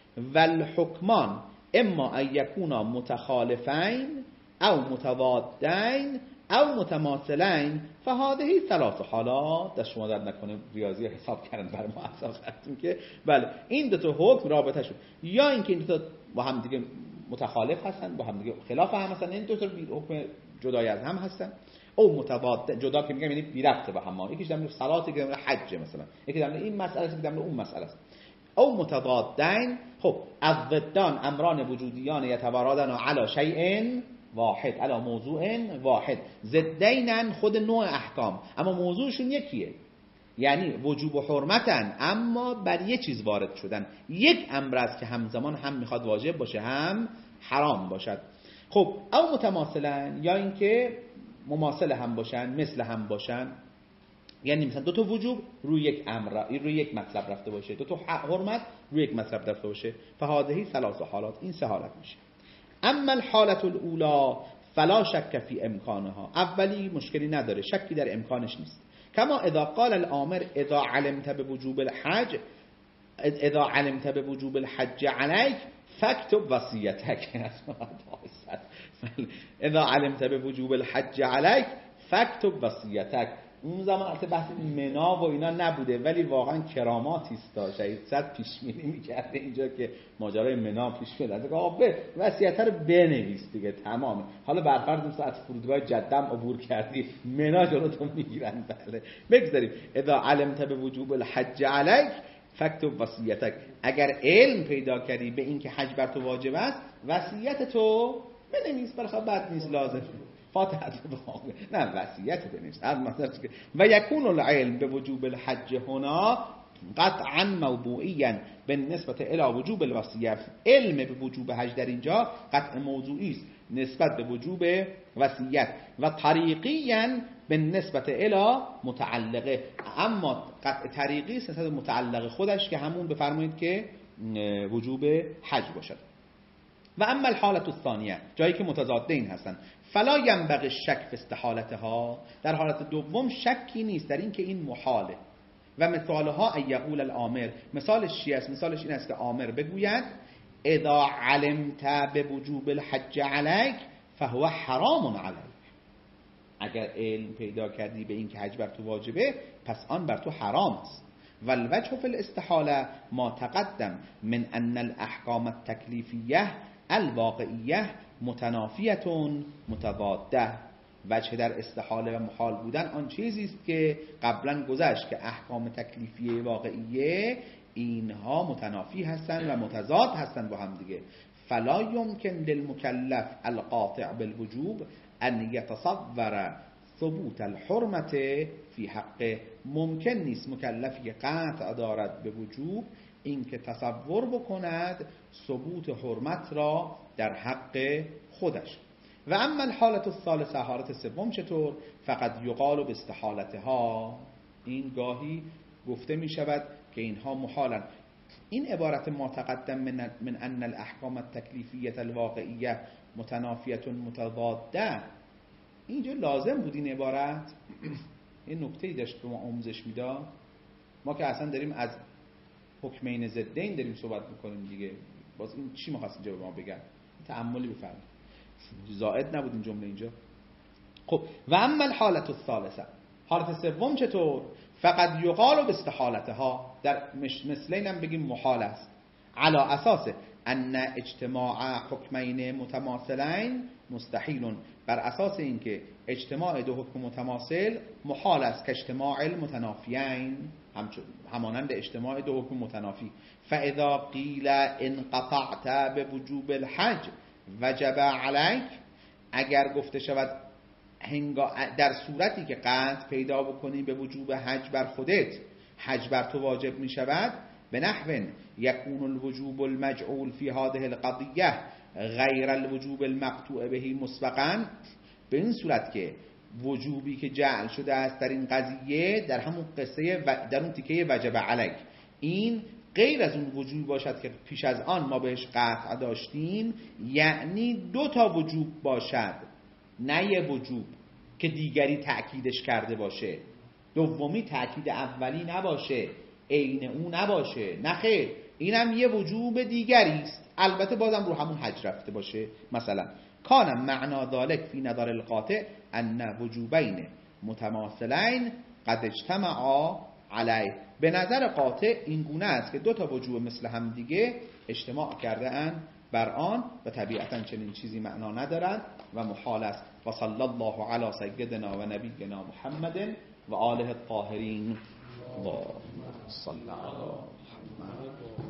والحکمان اما ان یکونا متخالفین او متضادین او متماثلین فهذه ثلاث حالات. در شما در نکنه ریاضی حساب کردن بر ما اصلا که بله این دو تا حکم رابطه شد، یا اینکه این دو تا با هم دیگه متخالف هستن، با هم دیگه خلاف هم هستن، این دو تا حکم جدای از هم هستن. او متضاد، جدا که میگم یعنی بی ربط به هم، یکی در مورد صلات، یکی در مورد حج مثلا، یکی در مورد این مسئله است، یکی در مورد اون مسئله است. او متضادین، خب الضدان امران وجودیان یتوارادن علی شیء واحد، علی موضوع واحد. ضدینن خود نوع احکام اما موضوعشون یکیه، یعنی وجوب و حرمتن اما بر یه چیز وارد شدن. یک امر است که همزمان هم میخواد واجب باشه هم حرام باشد. خب او متماثلن، یا اینکه مماثل هم باشن، مثل هم باشن، یعنی مثلا دو تا وجوب روی یک امر، روی یک مطلب رفته باشه، دو تا حرمت روی یک مطلب رفته باشه. فهذه ثلاث حالات، این سه حالت میشه. اما الحالت الاولى فلا شک فی امکانها، اولی مشکلی نداره، شکی در امکانش نیست. کما اذا قال الامر اذا علمت بوجوب الحج اذا علمت بوجوب الحج عليك فاكتب وصیتک. اذا علمت بوجوب الحج عليك فاكتب وصیتک. اون زمان البته بحث منا و اینا نبوده، ولی واقعا کراماتی است. شهید صد پیش بینی می‌کرده اینجا که ماجرای منا پیش بیاد، از آقا وصیت رو بنویس دیگه تمام. حالا برفرض مثلا از فرودگاه جدم عبور کردی، منا جلوتون میگیرن. بله بگذاریم اذا علمت بوجوب الحج عليك فاكتب وصیتک. اگر علم پیدا کردی به این که حج بر تو واجب است، وصیت تو بنویس. برخلاف بد نیست، لازم فاتحه بخون، نه وصیت بنویس. از مثلا و یکون العلم به وجوب الحج هنا قطعا موضوعیا بالنسبه الی وجوب الوصیه. علم به وجوب حج در اینجا قطع موضوعی است نسبت به وجوب وصیت، و طریقیا بالنسبه الی متعلقه، اما قطع طریقی است نسبت متعلق خودش که همون بفرمایید که وجوب حج باشد. و اما الحالت الثانیه، جایی که متضادین هستن، فلا ینبغی الشک فی استحالتها، در حالت دوم شکی نیست در این که این محاله. و مثالها ان یقول الامر، مثالش چی است؟ مثالش این است که آمر بگوید اذا علمت بوجوب الحج عليك فهو حرام عليك. اگر علم پیدا کردی به این که حج بر تو واجبه، پس آن بر تو حرام است. والوجه فی الاستحاله ما تقدم من ان الاحکام التکلیفیه الواقعیه متنافیه متضاده. وجه در استحاله و محال بودن آن چیزی است که قبلا گذشت که احکام تکلیفیه واقعیه اینها متنافی هستند و متضاد هستند با هم دیگه. فلا یمکن للمکلف القاطع بالوجوب ان یتصور ثبوت الحرمت فی حقه. ممکن نیست مکلفی که قطع دارد به وجوب این که تصور بکند ثبوت حرمت را در حق خودش. و اما الحالت الثالثه، حالت سوم چطور؟ فقط یقال باستحالتها، این گاهی گفته می شود که اینها محالن. این عبارت ما تقدم من, من ان الاحکام التکلیفیه الواقعیه متنافیه متضاده، اینجا لازم بود این عبارت. این نکته‌ای داشت که ما آموزش میداد. ما که اصلا داریم از حکمین ضدین داریم صحبت میکنیم دیگه، باز این چی می‌خواست اینجا به ما بگن؟ تأملی بفرمایید، زائد نبود این جمله اینجا. خب و اما الحالت الثالثه، حالت سوم چطور؟ فقط یقال باستحالتها، در مثلین هم بگیم محال است، علی اساس ان اجتماع حکمین متماثلین مستحیل، بر اساس اینکه اجتماع دو حکم متماثل محال است که اجتماع المتنافیین، همانند اجتماع دو حکم متنافی. فاذا قیل انقطعت بوجوب الحج وجب علیک، اگر گفته شود در صورتی که قطع پیدا بکنی به وجوب حج بر خودت، حج بر تو واجب می شود، به نحو یکون الوجوب المجعول فی هذه القضیه غیر الوجوب المقطوع به مسبقا، به این صورت که وجوبی که جعل شده است در این قضیه، در همون قصه و در اون تیکه وجب علیک، این غیر از اون وجوبی باشد که پیش از آن ما بهش قطع داشتیم، یعنی دو تا وجوب باشد، نه یه وجوب که دیگری تأکیدش کرده باشه، دومی تأکید اولی نباشه، عین او نباشه، نه خیر، اینم یه وجوب دیگری است، البته بازم رو همون حج رفته باشه. مثلا کان معنا ذلک فی نظر القاطع ان وجوبین متماثلین قد اجتمعا علیه، به نظر قاطع این گونه است که دو تا وجوب مثل هم دیگه اجتماع کرده اند بر آن و طبیعتا چنین چیزی معنا ندارد و محال است. و صلی الله علی سیدنا و نبینا محمد و آله الطاهرین. اللهم صل علی محمد.